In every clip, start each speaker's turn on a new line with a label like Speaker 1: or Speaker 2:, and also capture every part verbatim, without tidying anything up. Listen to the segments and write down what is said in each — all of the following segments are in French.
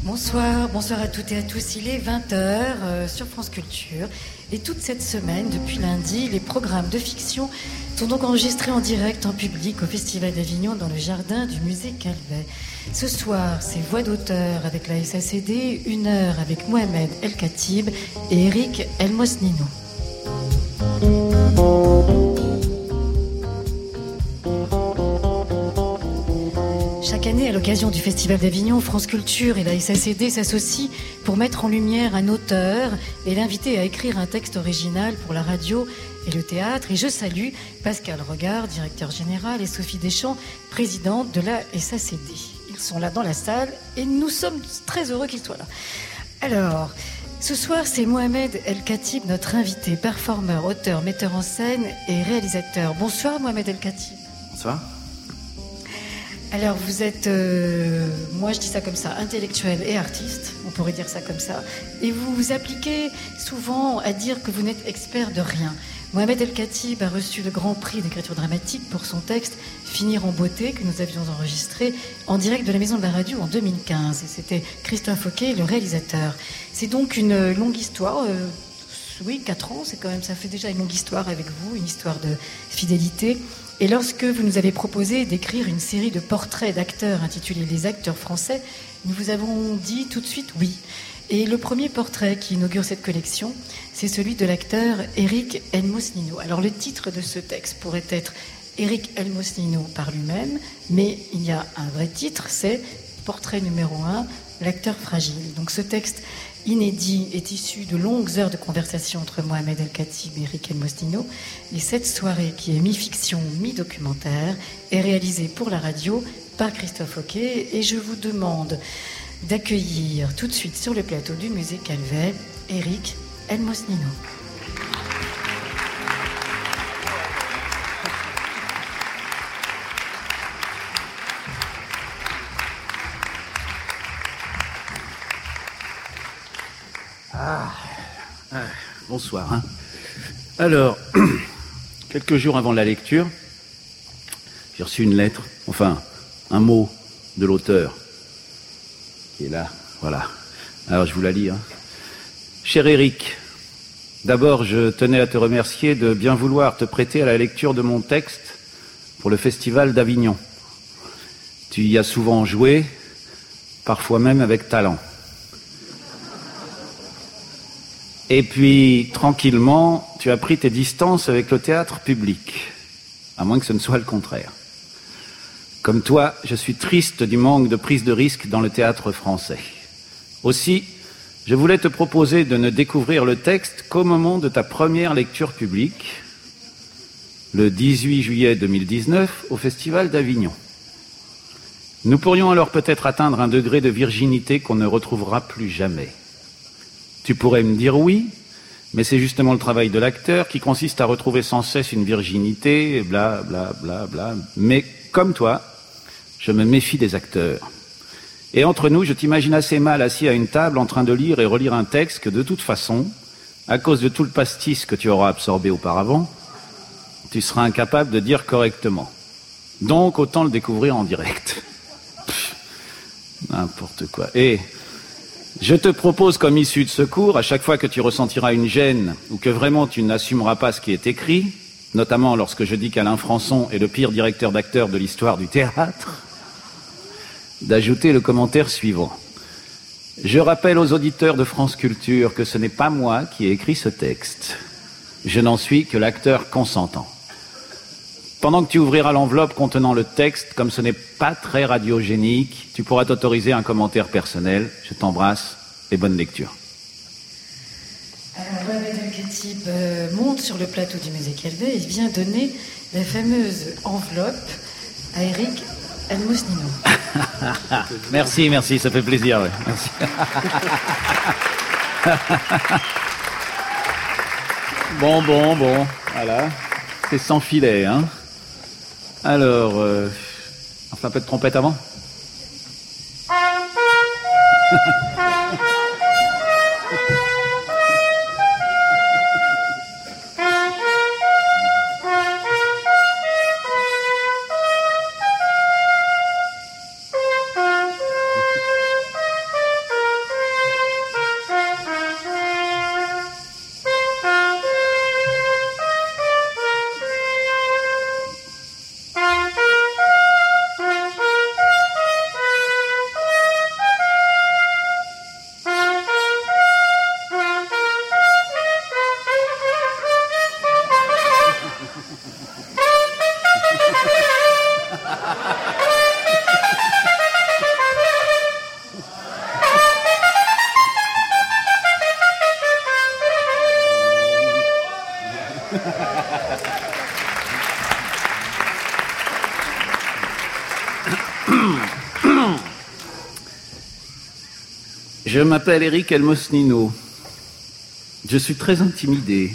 Speaker 1: Bonsoir, bonsoir à toutes et à tous. Il est vingt heures euh, sur France Culture. Et toute cette semaine, depuis lundi, les programmes de fiction sont donc enregistrés en direct, en public, au Festival d'Avignon, dans le jardin du musée Calvet. Ce soir, c'est Voix d'auteur avec la S A C D, une heure avec Mohamed El Khatib et Eric Elmosnino. Chaque année, à l'occasion du Festival d'Avignon, France Culture et la S A C D s'associent pour mettre en lumière un auteur et l'inviter à écrire un texte original pour la radio et le théâtre. Et je salue Pascal Regard, directeur général, et Sophie Deschamps, présidente de la S A C D. Ils sont là dans la salle et nous sommes très heureux qu'ils soient là. Alors, ce soir, c'est Mohamed El Khatib, notre invité, performeur, auteur, metteur en scène et réalisateur. Bonsoir Mohamed El Khatib.
Speaker 2: Bonsoir.
Speaker 1: Alors vous êtes, euh, moi je dis ça comme ça, intellectuel et artiste, on pourrait dire ça comme ça, et vous vous appliquez souvent à dire que vous n'êtes expert de rien. Mohamed El Khatib a reçu le Grand Prix d'écriture dramatique pour son texte « Finir en beauté » que nous avions enregistré en direct de la Maison de la Radio en deux mille quinze, et c'était Christophe Hoquet, le réalisateur. C'est donc une longue histoire, euh, oui, quatre ans, c'est quand même, ça fait déjà une longue histoire avec vous, une histoire de fidélité. Et lorsque vous nous avez proposé d'écrire une série de portraits d'acteurs intitulée « Les acteurs français », nous vous avons dit tout de suite oui. Et le premier portrait qui inaugure cette collection, c'est celui de l'acteur Eric Elmosnino. Alors le titre de ce texte pourrait être Eric Elmosnino par lui-même, mais il y a un vrai titre, c'est portrait numéro un, l'acteur fragile. Donc ce texte inédit est issu de longues heures de conversation entre Mohamed El Khatib et Eric Elmosnino. Et cette soirée, qui est mi-fiction, mi-documentaire, est réalisée pour la radio par Christophe Hoquet. Et je vous demande d'accueillir tout de suite sur le plateau du musée Calvet, Eric Elmosnino.
Speaker 2: Ah, ah, bonsoir. Hein. Alors, quelques jours avant la lecture, j'ai reçu une lettre, enfin, un mot de l'auteur, qui est là, voilà. Alors, je vous la lis. Hein. Cher Eric, d'abord, je tenais à te remercier de bien vouloir te prêter à la lecture de mon texte pour le Festival d'Avignon. Tu y as souvent joué, parfois même avec talent. Et puis, tranquillement, tu as pris tes distances avec le théâtre public, à moins que ce ne soit le contraire. Comme toi, je suis triste du manque de prise de risque dans le théâtre français. Aussi, je voulais te proposer de ne découvrir le texte qu'au moment de ta première lecture publique, le dix-huit juillet deux mille dix-neuf, au Festival d'Avignon. Nous pourrions alors peut-être atteindre un degré de virginité qu'on ne retrouvera plus jamais. Tu pourrais me dire oui, mais c'est justement le travail de l'acteur qui consiste à retrouver sans cesse une virginité, bla bla bla bla. Mais comme toi, je me méfie des acteurs. Et entre nous, je t'imagine assez mal assis à une table en train de lire et relire un texte que de toute façon, à cause de tout le pastis que tu auras absorbé auparavant, tu seras incapable de dire correctement. Donc autant le découvrir en direct. Pff, n'importe quoi. Et je te propose comme issue de secours, à chaque fois que tu ressentiras une gêne ou que vraiment tu n'assumeras pas ce qui est écrit, notamment lorsque je dis qu'Alain Françon est le pire directeur d'acteur de l'histoire du théâtre, d'ajouter le commentaire suivant. Je rappelle aux auditeurs de France Culture que ce n'est pas moi qui ai écrit ce texte. Je n'en suis que l'acteur consentant. Pendant que tu ouvriras l'enveloppe contenant le texte, comme ce n'est pas très radiogénique, tu pourras t'autoriser un commentaire personnel. Je t'embrasse et bonne lecture.
Speaker 1: Alors, Mohamed El Khatib euh, monte sur le plateau du musée Calvet et vient donner la fameuse enveloppe à Eric Elmosnino.
Speaker 2: Merci, merci, ça fait plaisir. Ouais. Merci. Bon, bon, bon, voilà. C'est sans filet, hein. Alors, euh, on fait un peu de trompette avant. Je m'appelle Eric Elmosnino. Je suis très intimidé.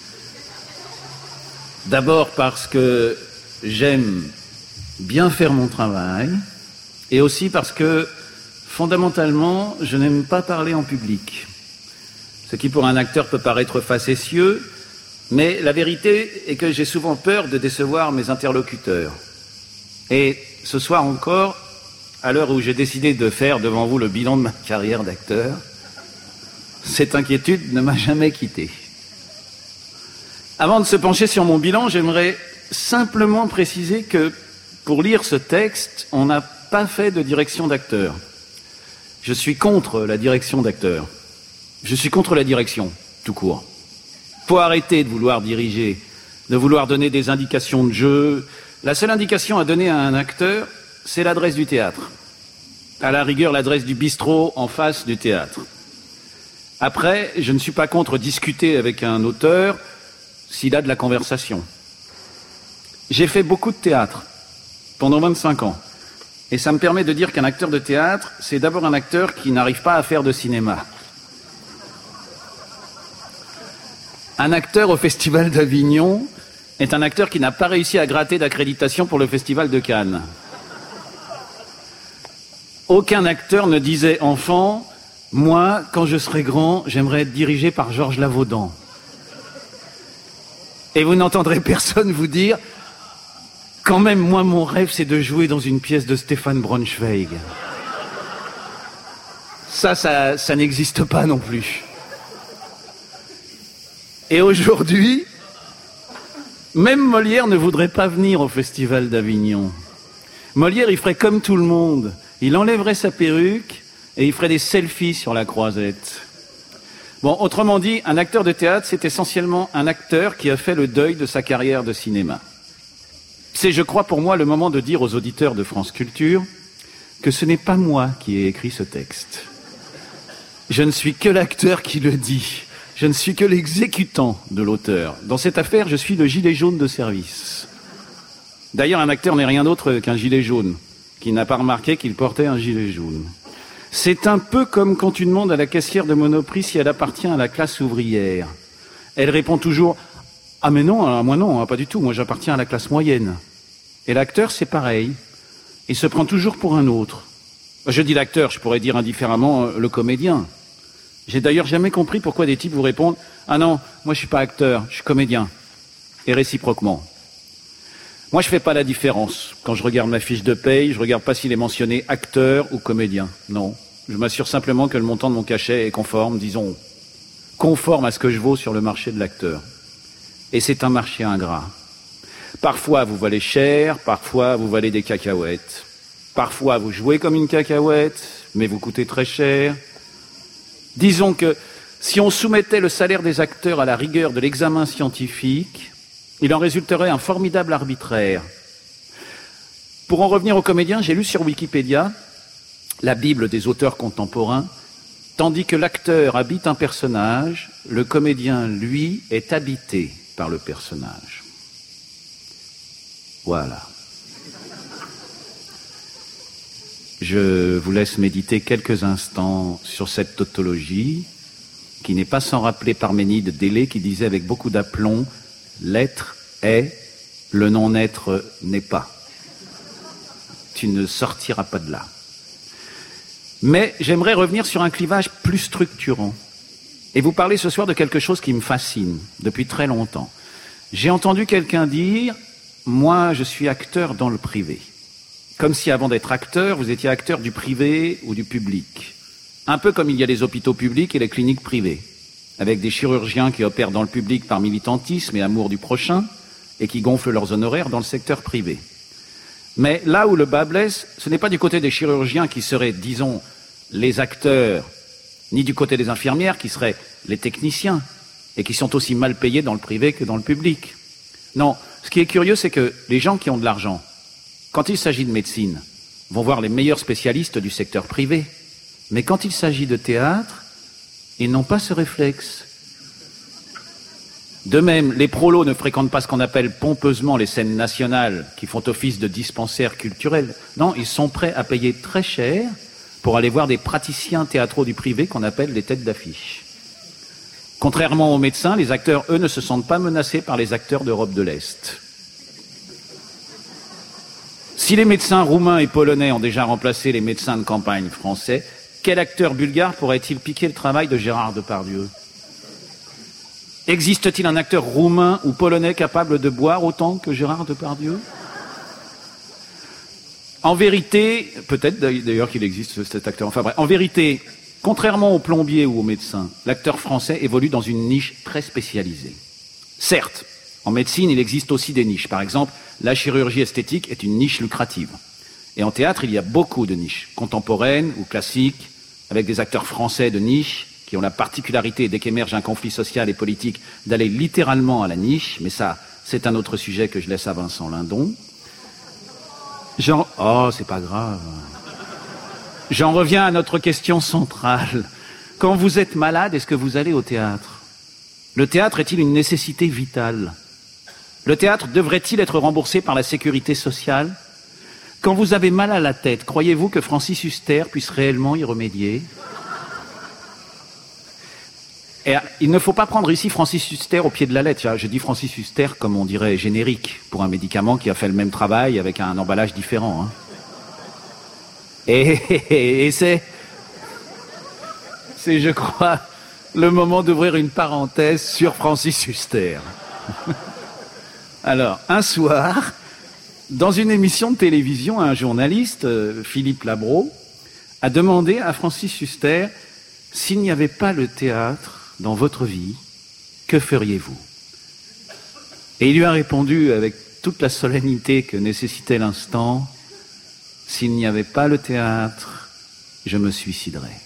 Speaker 2: D'abord parce que j'aime bien faire mon travail, et aussi parce que, fondamentalement, je n'aime pas parler en public. Ce qui, pour un acteur, peut paraître facétieux, mais la vérité est que j'ai souvent peur de décevoir mes interlocuteurs. Et ce soir encore, à l'heure où j'ai décidé de faire devant vous le bilan de ma carrière d'acteur, cette inquiétude ne m'a jamais quitté. Avant de se pencher sur mon bilan, j'aimerais simplement préciser que, pour lire ce texte, on n'a pas fait de direction d'acteur. Je suis contre la direction d'acteur. Je suis contre la direction, tout court. Faut arrêter de vouloir diriger, de vouloir donner des indications de jeu. La seule indication à donner à un acteur, c'est l'adresse du théâtre. À la rigueur, l'adresse du bistrot en face du théâtre. Après, je ne suis pas contre discuter avec un auteur s'il a de la conversation. J'ai fait beaucoup de théâtre pendant vingt-cinq ans. Et ça me permet de dire qu'un acteur de théâtre, c'est d'abord un acteur qui n'arrive pas à faire de cinéma. Un acteur au Festival d'Avignon est un acteur qui n'a pas réussi à gratter d'accréditation pour le Festival de Cannes. Aucun acteur ne disait enfant, moi, quand je serai grand, j'aimerais être dirigé par Georges Lavaudan. Et vous n'entendrez personne vous dire, quand même, moi, mon rêve, c'est de jouer dans une pièce de Stéphane Braunschweig. Ça, ça, ça n'existe pas non plus. Et aujourd'hui, même Molière ne voudrait pas venir au Festival d'Avignon. Molière, il ferait comme tout le monde. Il enlèverait sa perruque et il ferait des selfies sur la croisette. Bon, autrement dit, un acteur de théâtre, c'est essentiellement un acteur qui a fait le deuil de sa carrière de cinéma. C'est, je crois, pour moi, le moment de dire aux auditeurs de France Culture que ce n'est pas moi qui ai écrit ce texte. Je ne suis que l'acteur qui le dit. Je ne suis que l'exécutant de l'auteur. Dans cette affaire, je suis le gilet jaune de service. D'ailleurs, un acteur n'est rien d'autre qu'un gilet jaune, qui n'a pas remarqué qu'il portait un gilet jaune. C'est un peu comme quand tu demandes à la caissière de Monoprix si elle appartient à la classe ouvrière. Elle répond toujours « Ah mais non, moi non, pas du tout, moi j'appartiens à la classe moyenne. » Et l'acteur, c'est pareil. Il se prend toujours pour un autre. Je dis l'acteur, je pourrais dire indifféremment le comédien. J'ai d'ailleurs jamais compris pourquoi des types vous répondent « Ah non, moi je suis pas acteur, je suis comédien. » Et réciproquement. Moi je fais pas la différence. Quand je regarde ma fiche de paye, je regarde pas s'il est mentionné acteur ou comédien. Non. Je m'assure simplement que le montant de mon cachet est conforme, disons, conforme à ce que je vaux sur le marché de l'acteur. Et c'est un marché ingrat. Parfois vous valez cher, parfois vous valez des cacahuètes. Parfois vous jouez comme une cacahuète, mais vous coûtez très cher. Disons que si on soumettait le salaire des acteurs à la rigueur de l'examen scientifique, il en résulterait un formidable arbitraire. Pour en revenir aux comédiens, j'ai lu sur Wikipédia la Bible des auteurs contemporains, tandis que l'acteur habite un personnage, le comédien, lui, est habité par le personnage. Voilà. Je vous laisse méditer quelques instants sur cette tautologie, qui n'est pas sans rappeler Parménide d'Élée qui disait avec beaucoup d'aplomb « L'être est, le non-être n'est pas. Tu ne sortiras pas de là. » Mais j'aimerais revenir sur un clivage plus structurant et vous parler ce soir de quelque chose qui me fascine depuis très longtemps. J'ai entendu quelqu'un dire « Moi, je suis acteur dans le privé ». Comme si avant d'être acteur, vous étiez acteur du privé ou du public. Un peu comme il y a les hôpitaux publics et les cliniques privées, avec des chirurgiens qui opèrent dans le public par militantisme et amour du prochain et qui gonflent leurs honoraires dans le secteur privé. Mais là où le bas blesse, ce n'est pas du côté des chirurgiens qui seraient, disons, les acteurs, ni du côté des infirmières qui seraient les techniciens et qui sont aussi mal payés dans le privé que dans le public. Non, ce qui est curieux, c'est que les gens qui ont de l'argent, quand il s'agit de médecine, vont voir les meilleurs spécialistes du secteur privé. Mais quand il s'agit de théâtre, ils n'ont pas ce réflexe. De même, les prolos ne fréquentent pas ce qu'on appelle pompeusement les scènes nationales qui font office de dispensaires culturels. Non, ils sont prêts à payer très cher pour aller voir des praticiens théâtraux du privé qu'on appelle les têtes d'affiche. Contrairement aux médecins, les acteurs, eux, ne se sentent pas menacés par les acteurs d'Europe de l'Est. Si les médecins roumains et polonais ont déjà remplacé les médecins de campagne français, quel acteur bulgare pourrait-il piquer le travail de Gérard Depardieu ? Existe-t-il un acteur roumain ou polonais capable de boire autant que Gérard Depardieu ? En vérité, peut-être d'ailleurs qu'il existe cet acteur, enfin bref, en vérité, contrairement aux plombiers ou aux médecins, l'acteur français évolue dans une niche très spécialisée. Certes, en médecine, il existe aussi des niches. Par exemple, la chirurgie esthétique est une niche lucrative. Et en théâtre, il y a beaucoup de niches, contemporaines ou classiques, avec des acteurs français de niche, qui ont la particularité, dès qu'émerge un conflit social et politique, d'aller littéralement à la niche, mais ça, c'est un autre sujet que je laisse à Vincent Lindon. J'en... Oh, c'est pas grave. J'en reviens à notre question centrale. Quand vous êtes malade, est-ce que vous allez au théâtre ? Le théâtre est-il une nécessité vitale ? Le théâtre devrait-il être remboursé par la sécurité sociale ? Quand vous avez mal à la tête, croyez-vous que Francis Huster puisse réellement y remédier ? Et il ne faut pas prendre ici Francis Huster au pied de la lettre. Je dis Francis Huster comme on dirait générique pour un médicament qui a fait le même travail avec un emballage différent. Hein. Et, et, et c'est, c'est, je crois, le moment d'ouvrir une parenthèse sur Francis Huster. Alors, un soir, dans une émission de télévision, un journaliste, Philippe Labro, a demandé à Francis Huster s'il n'y avait pas le théâtre dans votre vie, que feriez-vous ? Et il lui a répondu avec toute la solennité que nécessitait l'instant, s'il n'y avait pas le théâtre, je me suiciderais.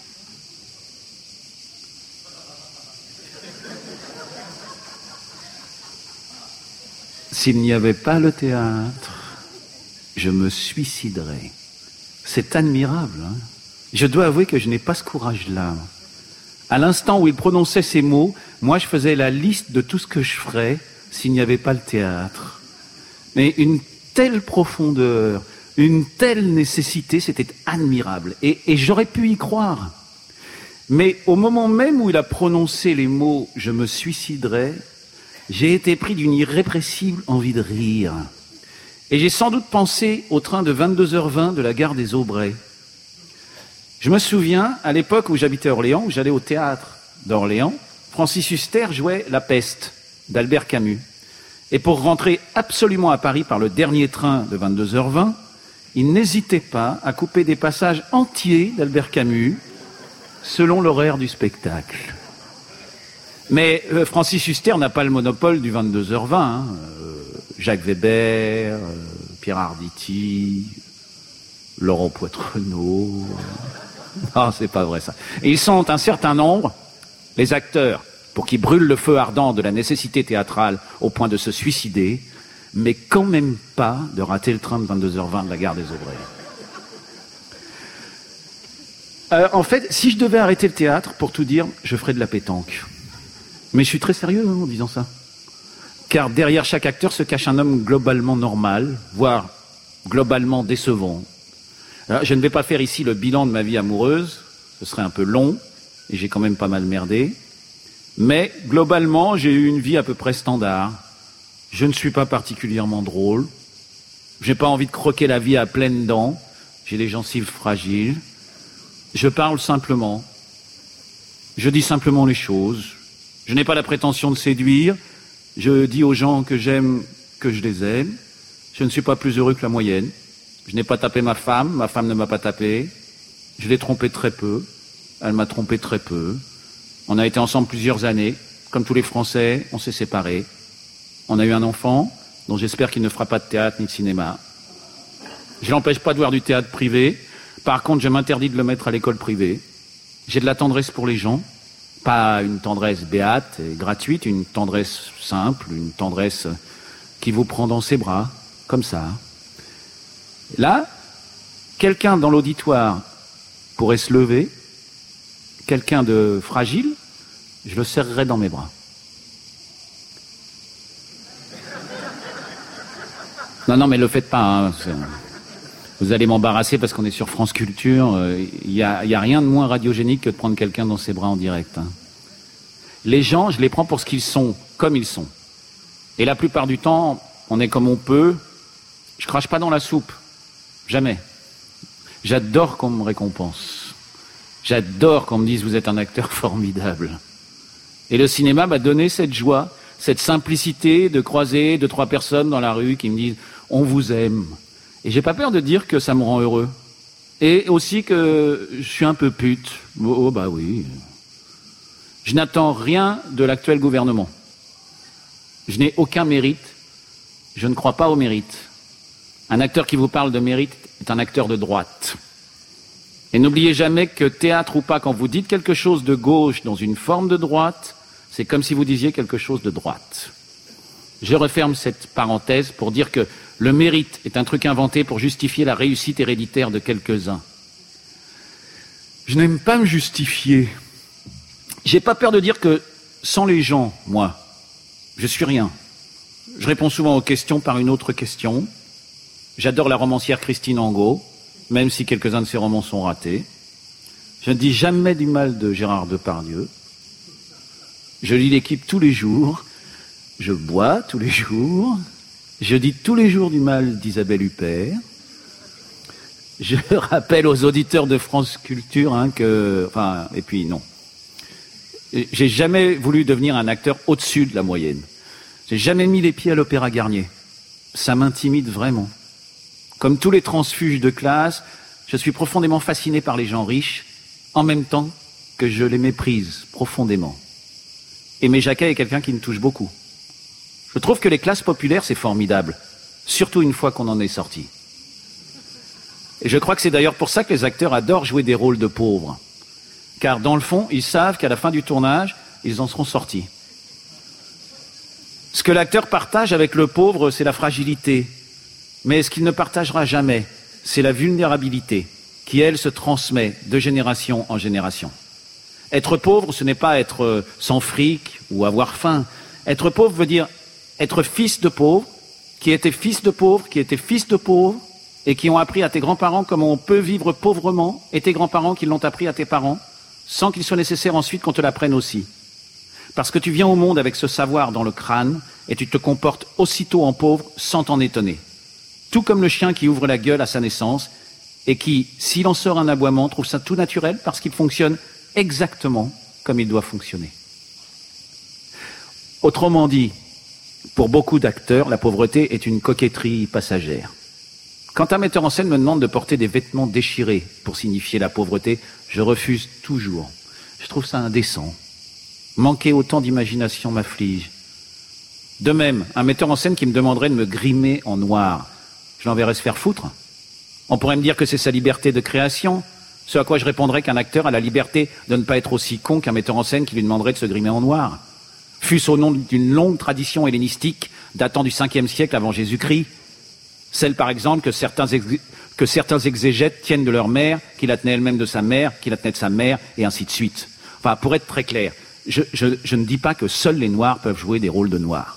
Speaker 2: S'il n'y avait pas le théâtre, je me suiciderais. C'est admirable, hein ? Je dois avouer que je n'ai pas ce courage-là. À l'instant où il prononçait ces mots, moi je faisais la liste de tout ce que je ferais s'il n'y avait pas le théâtre. Mais une telle profondeur, une telle nécessité, c'était admirable. Et, et j'aurais pu y croire. Mais au moment même où il a prononcé les mots « je me suiciderais », j'ai été pris d'une irrépressible envie de rire. Et j'ai sans doute pensé au train de vingt-deux heures vingt de la gare des Aubrais. Je me souviens, à l'époque où j'habitais à Orléans, où j'allais au théâtre d'Orléans, Francis Huster jouait La Peste d'Albert Camus. Et pour rentrer absolument à Paris par le dernier train de vingt-deux heures vingt, il n'hésitait pas à couper des passages entiers d'Albert Camus selon l'horaire du spectacle. Mais euh, Francis Huster n'a pas le monopole du vingt-deux heures vingt. Hein. Euh, Jacques Weber, euh, Pierre Arditi, Laurent Poitrenaud... Ah, c'est pas vrai ça. Et ils sont un certain nombre, les acteurs, pour qui brûlent le feu ardent de la nécessité théâtrale au point de se suicider, mais quand même pas de rater le train de vingt-deux heures vingt de la gare des Aubrais. Euh, en fait, si je devais arrêter le théâtre, pour tout dire, je ferais de la pétanque. Mais je suis très sérieux hein, en disant ça. Car derrière chaque acteur se cache un homme globalement normal, voire globalement décevant. Alors, je ne vais pas faire ici le bilan de ma vie amoureuse, ce serait un peu long, et j'ai quand même pas mal merdé. Mais globalement, j'ai eu une vie à peu près standard. Je ne suis pas particulièrement drôle. J'ai pas envie de croquer la vie à pleines dents. J'ai les gencives fragiles. Je parle simplement. Je dis simplement les choses. Je n'ai pas la prétention de séduire. Je dis aux gens que j'aime que je les aime. Je ne suis pas plus heureux que la moyenne. Je n'ai pas tapé ma femme, ma femme ne m'a pas tapé. Je l'ai trompée très peu. Elle m'a trompé très peu. On a été ensemble plusieurs années. Comme tous les Français, on s'est séparés. On a eu un enfant, dont j'espère qu'il ne fera pas de théâtre ni de cinéma. Je l'empêche pas de voir du théâtre privé. Par contre, je m'interdis de le mettre à l'école privée. J'ai de la tendresse pour les gens. Pas une tendresse béate et gratuite, une tendresse simple, une tendresse qui vous prend dans ses bras, comme ça. Là, quelqu'un dans l'auditoire pourrait se lever, quelqu'un de fragile, je le serrerai dans mes bras. Non, non, mais le faites pas. Hein. Vous allez m'embarrasser parce qu'on est sur France Culture. Il n'y a, y a rien de moins radiogénique que de prendre quelqu'un dans ses bras en direct. Hein. Les gens, je les prends pour ce qu'ils sont, comme ils sont. Et la plupart du temps, on est comme on peut. Je crache pas dans la soupe. Jamais. J'adore qu'on me récompense. J'adore qu'on me dise « vous êtes un acteur formidable ». Et le cinéma m'a donné cette joie, cette simplicité de croiser deux, trois personnes dans la rue qui me disent « on vous aime ». Et j'ai pas peur de dire que ça me rend heureux. Et aussi que je suis un peu pute. Oh, oh bah oui. Je n'attends rien de l'actuel gouvernement. Je n'ai aucun mérite. Je ne crois pas au mérite. Un acteur qui vous parle de mérite est un acteur de droite. Et n'oubliez jamais que théâtre ou pas, quand vous dites quelque chose de gauche dans une forme de droite, c'est comme si vous disiez quelque chose de droite. Je referme cette parenthèse pour dire que le mérite est un truc inventé pour justifier la réussite héréditaire de quelques-uns. Je n'aime pas me justifier. J'ai pas peur de dire que sans les gens, moi, je suis rien. Je réponds souvent aux questions par une autre question. J'adore la romancière Christine Angot, même si quelques-uns de ses romans sont ratés. Je ne dis jamais du mal de Gérard Depardieu. Je lis L'Équipe tous les jours. Je bois tous les jours. Je dis tous les jours du mal d'Isabelle Huppert. Je rappelle aux auditeurs de France Culture hein, que... Enfin, et puis non. J'ai jamais voulu devenir un acteur au-dessus de la moyenne. J'ai jamais mis les pieds à l'Opéra Garnier. Ça m'intimide vraiment. Comme tous les transfuges de classe, je suis profondément fasciné par les gens riches, en même temps que je les méprise profondément. Aimé Jacquet est quelqu'un qui me touche beaucoup. Je trouve que les classes populaires, c'est formidable, surtout une fois qu'on en est sorti. Et je crois que c'est d'ailleurs pour ça que les acteurs adorent jouer des rôles de pauvres. Car dans le fond, ils savent qu'à la fin du tournage, ils en seront sortis. Ce que l'acteur partage avec le pauvre, c'est la fragilité. Mais ce qu'il ne partagera jamais, c'est la vulnérabilité, qui, elle, se transmet de génération en génération. Être pauvre, ce n'est pas être sans fric ou avoir faim. Être pauvre veut dire être fils de pauvre, qui était fils de pauvre, qui était fils de pauvre, et qui ont appris à tes grands-parents comment on peut vivre pauvrement, et tes grands-parents qui l'ont appris à tes parents, sans qu'il soit nécessaire ensuite qu'on te l'apprenne aussi. Parce que tu viens au monde avec ce savoir dans le crâne, et tu te comportes aussitôt en pauvre sans t'en étonner. Tout comme le chien qui ouvre la gueule à sa naissance, et qui, s'il en sort un aboiement, trouve ça tout naturel parce qu'il fonctionne exactement comme il doit fonctionner. Autrement dit, pour beaucoup d'acteurs, la pauvreté est une coquetterie passagère. Quand un metteur en scène me demande de porter des vêtements déchirés pour signifier la pauvreté, je refuse toujours. Je trouve ça indécent. Manquer autant d'imagination m'afflige. De même, un metteur en scène qui me demanderait de me grimer en noir, je l'enverrais se faire foutre. On pourrait me dire que c'est sa liberté de création, ce à quoi je répondrais qu'un acteur a la liberté de ne pas être aussi con qu'un metteur en scène qui lui demanderait de se grimer en noir. Fût-ce au nom d'une longue tradition hellénistique datant du cinquième siècle avant Jésus-Christ, celle par exemple que certains, ex... que certains exégètes tiennent de leur mère, qui la tenait elle-même de sa mère, qui la tenait de sa mère, et ainsi de suite. Enfin, pour être très clair, je, je, je ne dis pas que seuls les noirs peuvent jouer des rôles de noirs.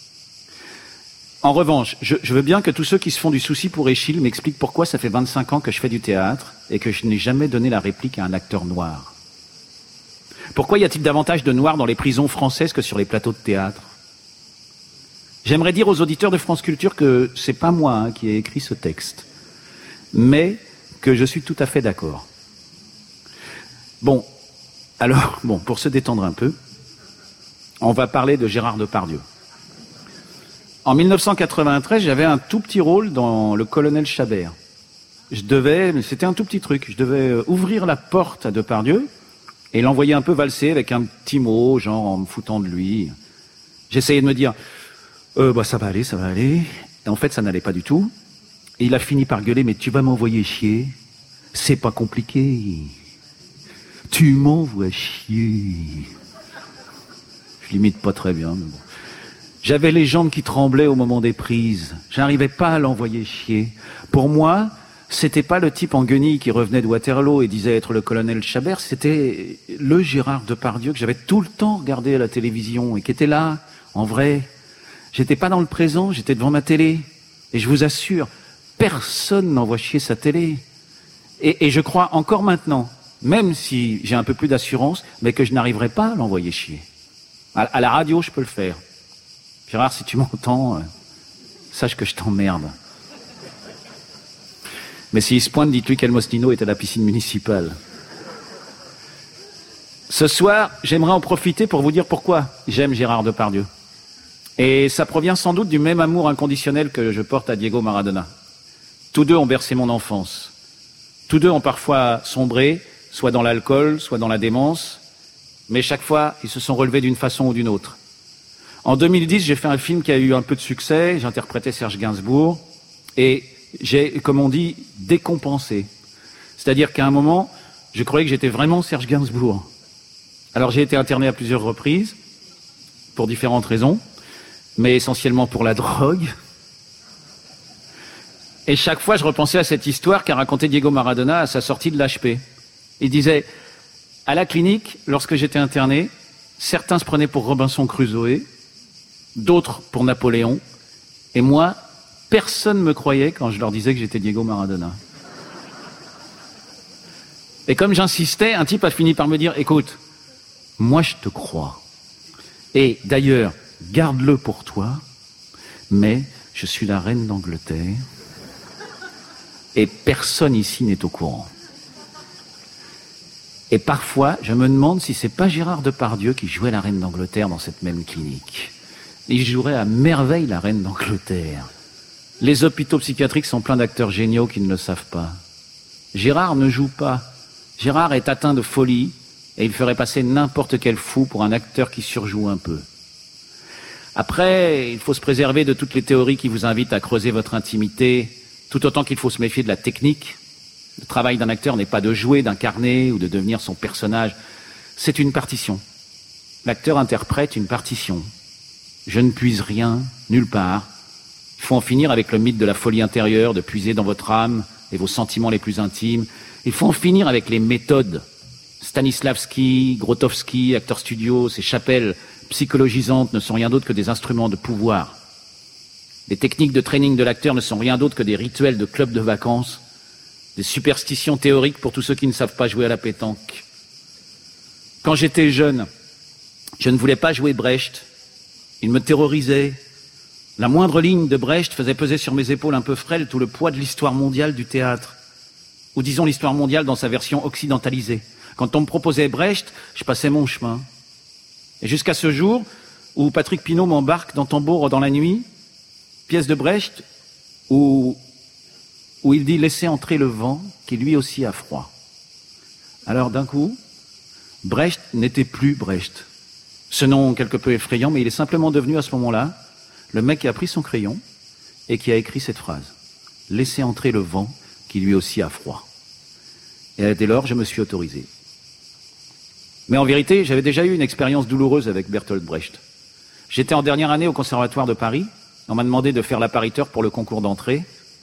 Speaker 2: En revanche, je, je veux bien que tous ceux qui se font du souci pour Échille m'expliquent pourquoi ça fait vingt-cinq ans que je fais du théâtre et que je n'ai jamais donné la réplique à un acteur noir. Pourquoi y a-t-il davantage de noirs dans les prisons françaises que sur les plateaux de théâtre? J'aimerais dire aux auditeurs de France Culture que c'est pas moi hein, qui ai écrit ce texte, mais que je suis tout à fait d'accord. Bon, alors, bon, pour se détendre un peu, on va parler de Gérard Depardieu. En mille neuf cent quatre-vingt-treize, j'avais un tout petit rôle dans Le Colonel Chabert. Je devais, c'était un tout petit truc, je devais ouvrir la porte à Depardieu et l'envoyer un peu valser avec un petit mot, genre en me foutant de lui. J'essayais de me dire, euh, bah ça va aller, ça va aller. Et en fait, ça n'allait pas du tout. Et il a fini par gueuler, mais tu vas m'envoyer chier. C'est pas compliqué. Tu m'envoies chier. Je l'imite pas très bien, mais bon. J'avais les jambes qui tremblaient au moment des prises. J'arrivais pas à l'envoyer chier. Pour moi, c'était pas le type en guenille qui revenait de Waterloo et disait être le colonel Chabert, c'était le Gérard Depardieu que j'avais tout le temps regardé à la télévision et qui était là, en vrai. J'étais pas dans le présent, j'étais devant ma télé. Et je vous assure, personne n'envoie chier sa télé. Et, et je crois encore maintenant, même si j'ai un peu plus d'assurance, mais que je n'arriverai pas à l'envoyer chier. À, à la radio, je peux le faire. Gérard, si tu m'entends, euh, sache que je t'emmerde. Mais s'il se pointe, dites-lui qu'Elmostino est à la piscine municipale. Ce soir, j'aimerais en profiter pour vous dire pourquoi j'aime Gérard Depardieu. Et ça provient sans doute du même amour inconditionnel que je porte à Diego Maradona. Tous deux ont bercé mon enfance. Tous deux ont parfois sombré, soit dans l'alcool, soit dans la démence, mais chaque fois, ils se sont relevés d'une façon ou d'une autre. En deux mille dix, j'ai fait un film qui a eu un peu de succès, j'interprétais Serge Gainsbourg, et j'ai, comme on dit, décompensé. C'est-à-dire qu'à un moment, je croyais que j'étais vraiment Serge Gainsbourg. Alors j'ai été interné à plusieurs reprises, pour différentes raisons, mais essentiellement pour la drogue. Et chaque fois, je repensais à cette histoire qu'a raconté Diego Maradona à sa sortie de l'H P. Il disait, à la clinique, lorsque j'étais interné, certains se prenaient pour Robinson Crusoe, d'autres pour Napoléon, et moi, personne ne me croyait quand je leur disais que j'étais Diego Maradona. Et comme j'insistais, un type a fini par me dire, écoute, moi je te crois. Et d'ailleurs, garde-le pour toi, mais je suis la reine d'Angleterre et personne ici n'est au courant. Et parfois, je me demande si c'est pas Gérard Depardieu qui jouait la reine d'Angleterre dans cette même clinique. Il jouerait à merveille la reine d'Angleterre. Les hôpitaux psychiatriques sont pleins d'acteurs géniaux qui ne le savent pas. Gérard ne joue pas. Gérard est atteint de folie et il ferait passer n'importe quel fou pour un acteur qui surjoue un peu. Après, il faut se préserver de toutes les théories qui vous invitent à creuser votre intimité, tout autant qu'il faut se méfier de la technique. Le travail d'un acteur n'est pas de jouer, d'incarner ou de devenir son personnage. C'est une partition. L'acteur interprète une partition. Je ne puise rien, nulle part. Il faut en finir avec le mythe de la folie intérieure, de puiser dans votre âme et vos sentiments les plus intimes. Il faut en finir avec les méthodes. Stanislavski, Grotowski, Acteurs Studio, ces chapelles psychologisantes ne sont rien d'autre que des instruments de pouvoir. Les techniques de training de l'acteur ne sont rien d'autre que des rituels de clubs de vacances, des superstitions théoriques pour tous ceux qui ne savent pas jouer à la pétanque. Quand j'étais jeune, je ne voulais pas jouer Brecht. Il me terrorisait. La moindre ligne de Brecht faisait peser sur mes épaules un peu frêles tout le poids de l'histoire mondiale du théâtre. Ou disons l'histoire mondiale dans sa version occidentalisée. Quand on me proposait Brecht, je passais mon chemin. Et jusqu'à ce jour, où Patrick Pinot m'embarque dans Tambour dans la nuit, pièce de Brecht, où, où il dit « laissez entrer le vent, qui lui aussi a froid ». Alors d'un coup, Brecht n'était plus Brecht. Ce nom quelque peu effrayant, mais il est simplement devenu à ce moment-là le mec qui a pris son crayon et qui a écrit cette phrase. « Laissez entrer le vent, qui lui aussi a froid ». Et dès lors, je me suis autorisé. Mais en vérité, j'avais déjà eu une expérience douloureuse avec Bertolt Brecht. J'étais en dernière année au Conservatoire de Paris. On m'a demandé de faire l'appariteur pour le concours d'entrée.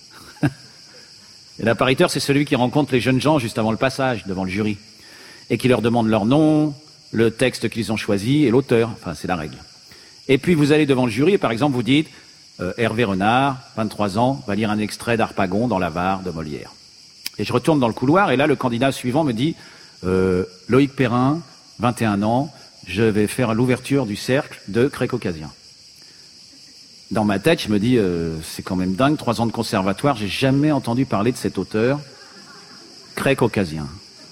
Speaker 2: Et l'appariteur, c'est celui qui rencontre les jeunes gens juste avant le passage, devant le jury, et qui leur demande leur nom, le texte qu'ils ont choisi et l'auteur. Enfin, c'est la règle. Et puis, vous allez devant le jury et, par exemple, vous dites euh, Hervé Renard, vingt-trois ans, va lire un extrait d'Harpagon dans l'Avare de Molière. Et je retourne dans le couloir, et là, le candidat suivant me dit euh, Loïc Perrin, vingt et un ans, je vais faire l'ouverture du cercle de Cré-Caucasien. Dans ma tête, je me dis, euh, c'est quand même dingue, trois ans de conservatoire, j'ai jamais entendu parler de cet auteur, Cré-Caucasien.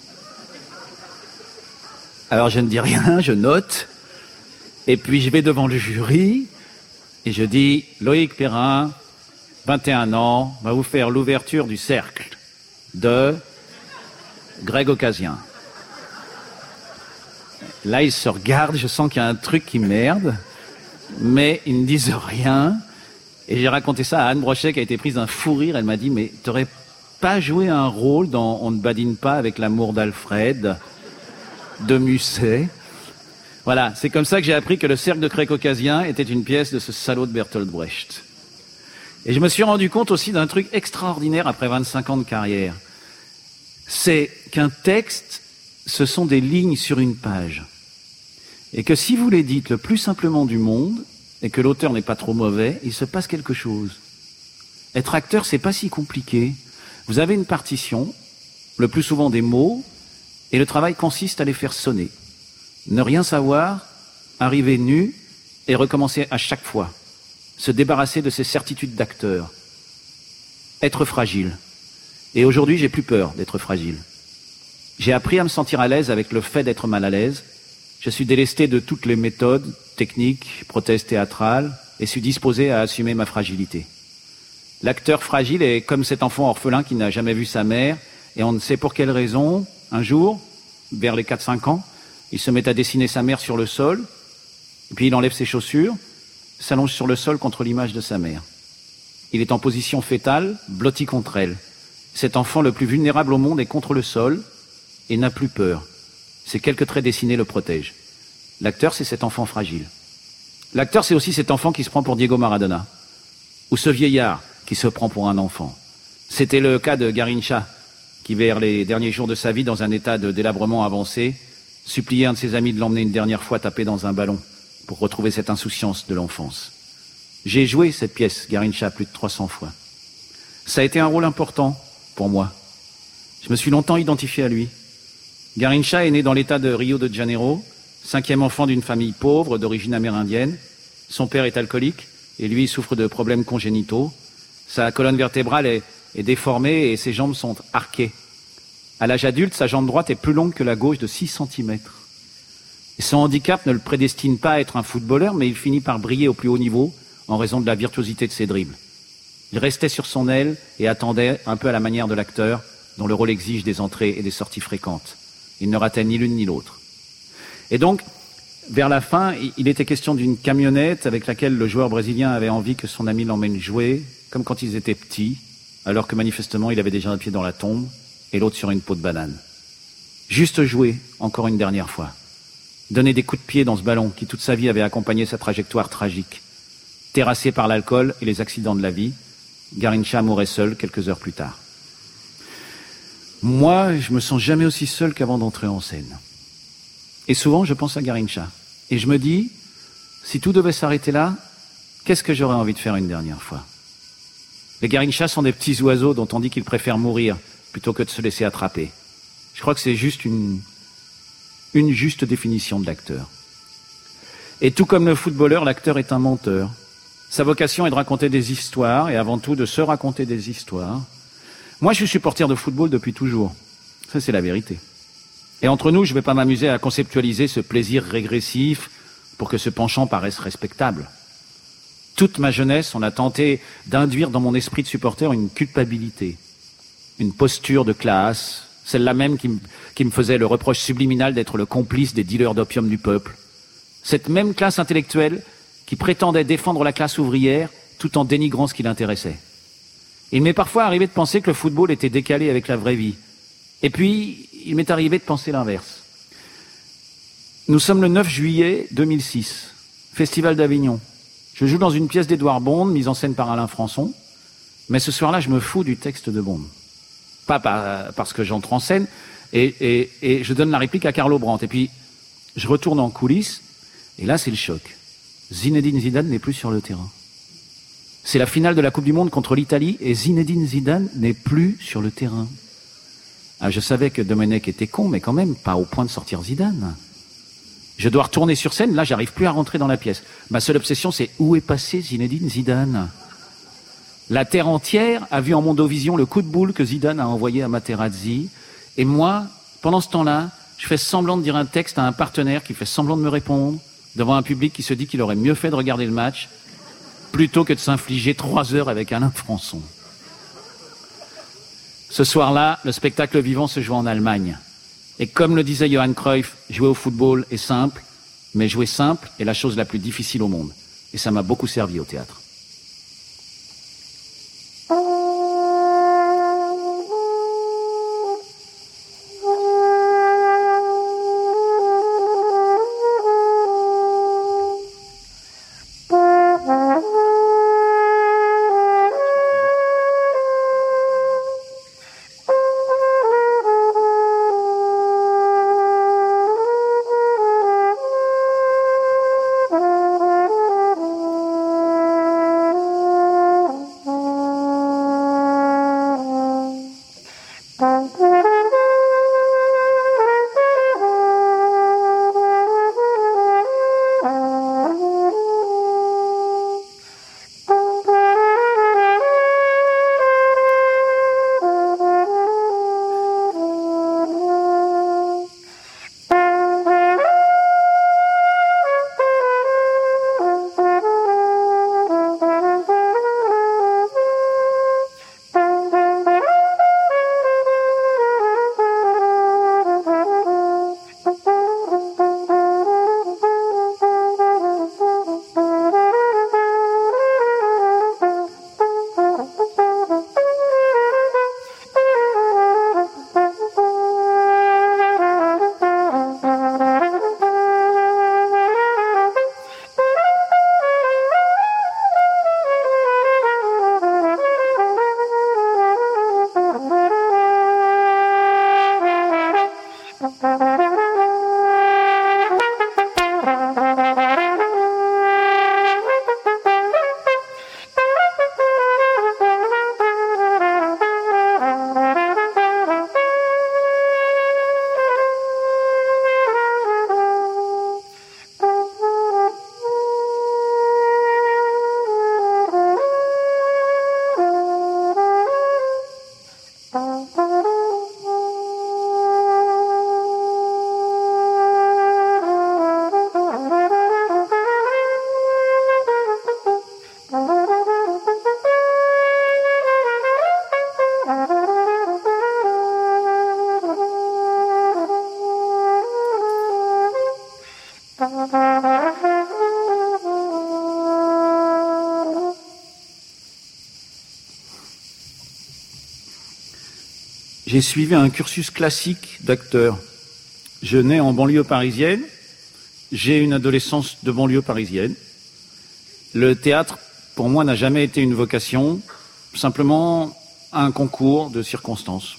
Speaker 2: Alors je ne dis rien, je note, et puis je vais devant le jury, et je dis, Loïc Perrin, vingt et un ans, va vous faire l'ouverture du cercle de Cré-Caucasien. Là, ils se regardent, je sens qu'il y a un truc qui merde, mais ils ne disent rien. Et j'ai raconté ça à Anne Brochet, qui a été prise d'un fou rire. Elle m'a dit, mais t'aurais pas joué un rôle dans On ne badine pas avec l'amour d'Alfred, de Musset? Voilà, c'est comme ça que j'ai appris que le cercle de Cré-Caucasien était une pièce de ce salaud de Bertolt Brecht. Et je me suis rendu compte aussi d'un truc extraordinaire après vingt-cinq ans de carrière. C'est qu'un texte, ce sont des lignes sur une page. Et que si vous les dites le plus simplement du monde, et que l'auteur n'est pas trop mauvais, il se passe quelque chose. Être acteur, c'est pas si compliqué. Vous avez une partition, le plus souvent des mots, et le travail consiste à les faire sonner. Ne rien savoir, arriver nu et recommencer à chaque fois. Se débarrasser de ses certitudes d'acteur. Être fragile. Et aujourd'hui, j'ai plus peur d'être fragile. J'ai appris à me sentir à l'aise avec le fait d'être mal à l'aise. Je suis délesté de toutes les méthodes, techniques, prothèses théâtrales, et suis disposé à assumer ma fragilité. L'acteur fragile est comme cet enfant orphelin qui n'a jamais vu sa mère, et on ne sait pour quelle raison, un jour, vers les quatre cinq ans, il se met à dessiner sa mère sur le sol, et puis il enlève ses chaussures, s'allonge sur le sol contre l'image de sa mère. Il est en position fétale, blotti contre elle. Cet enfant le plus vulnérable au monde est contre le sol, et n'a plus peur. Ces quelques traits dessinés le protègent. L'acteur, c'est cet enfant fragile. L'acteur, c'est aussi cet enfant qui se prend pour Diego Maradona, ou ce vieillard qui se prend pour un enfant. C'était le cas de Garincha, qui, vers les derniers jours de sa vie, dans un état de délabrement avancé, suppliait un de ses amis de l'emmener une dernière fois taper dans un ballon pour retrouver cette insouciance de l'enfance. J'ai joué cette pièce, Garincha, plus de trois cents fois. Ça a été un rôle important pour moi. Je me suis longtemps identifié à lui. Garincha est né dans l'état de Rio de Janeiro, cinquième enfant d'une famille pauvre d'origine amérindienne. Son père est alcoolique et lui souffre de problèmes congénitaux. Sa colonne vertébrale est, est déformée et ses jambes sont arquées. À l'âge adulte, sa jambe droite est plus longue que la gauche de six centimètres. Et son handicap ne le prédestine pas à être un footballeur, mais il finit par briller au plus haut niveau en raison de la virtuosité de ses dribbles. Il restait sur son aile et attendait, un peu à la manière de l'acteur, dont le rôle exige des entrées et des sorties fréquentes. Il ne ratait ni l'une ni l'autre. Et donc, vers la fin, il était question d'une camionnette avec laquelle le joueur brésilien avait envie que son ami l'emmène jouer, comme quand ils étaient petits, alors que manifestement il avait déjà un pied dans la tombe et l'autre sur une peau de banane. Juste jouer, encore une dernière fois. Donner des coups de pied dans ce ballon qui toute sa vie avait accompagné sa trajectoire tragique. Terrassé par l'alcool et les accidents de la vie, Garincha mourait seul quelques heures plus tard. Moi, je me sens jamais aussi seul qu'avant d'entrer en scène. Et souvent, je pense à Garincha. Et je me dis, si tout devait s'arrêter là, qu'est-ce que j'aurais envie de faire une dernière fois? Les Garinchas sont des petits oiseaux dont on dit qu'ils préfèrent mourir plutôt que de se laisser attraper. Je crois que c'est juste une, une juste définition de l'acteur. Et tout comme le footballeur, l'acteur est un menteur. Sa vocation est de raconter des histoires et avant tout de se raconter des histoires. Moi, je suis supporter de football depuis toujours. Ça, c'est la vérité. Et entre nous, je ne vais pas m'amuser à conceptualiser ce plaisir régressif pour que ce penchant paraisse respectable. Toute ma jeunesse, on a tenté d'induire dans mon esprit de supporter une culpabilité, une posture de classe, celle-là même qui me, qui me faisait le reproche subliminal d'être le complice des dealers d'opium du peuple. Cette même classe intellectuelle qui prétendait défendre la classe ouvrière tout en dénigrant ce qui l'intéressait. Il m'est parfois arrivé de penser que le football était décalé avec la vraie vie. Et puis, il m'est arrivé de penser l'inverse. Nous sommes le neuf juillet deux mille six, Festival d'Avignon. Je joue dans une pièce d'Édouard Bond, mise en scène par Alain Françon, mais ce soir-là, je me fous du texte de Bond. Pas par, parce que j'entre en scène, et, et, et je donne la réplique à Carlo Brandt. Et puis, je retourne en coulisses, et là, c'est le choc. Zinedine Zidane n'est plus sur le terrain. C'est la finale de la Coupe du Monde contre l'Italie, et Zinedine Zidane n'est plus sur le terrain. Ah, je savais que Domenech était con, mais quand même, pas au point de sortir Zidane. Je dois retourner sur scène, là, j'arrive plus à rentrer dans la pièce. Ma seule obsession, c'est où est passé Zinedine Zidane? La terre entière a vu en Mondovision le coup de boule que Zidane a envoyé à Materazzi. Et moi, pendant ce temps-là, je fais semblant de dire un texte à un partenaire qui fait semblant de me répondre, devant un public qui se dit qu'il aurait mieux fait de regarder le match, plutôt que de s'infliger trois heures avec Alain Françon. Ce soir-là, le spectacle vivant se joue en Allemagne. Et comme le disait Johan Cruyff, jouer au football est simple, mais jouer simple est la chose la plus difficile au monde. Et ça m'a beaucoup servi au théâtre. J'ai suivi un cursus classique d'acteur. Je nais en banlieue parisienne, j'ai une adolescence de banlieue parisienne. Le théâtre, pour moi, n'a jamais été une vocation, simplement un concours de circonstances.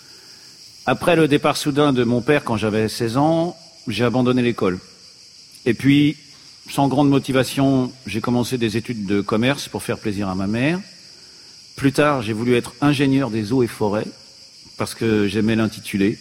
Speaker 2: Après le départ soudain de mon père quand j'avais seize ans, j'ai abandonné l'école. Et puis, sans grande motivation, j'ai commencé des études de commerce pour faire plaisir à ma mère. Plus tard, j'ai voulu être ingénieur des eaux et forêts, parce que j'aimais l'intitulé.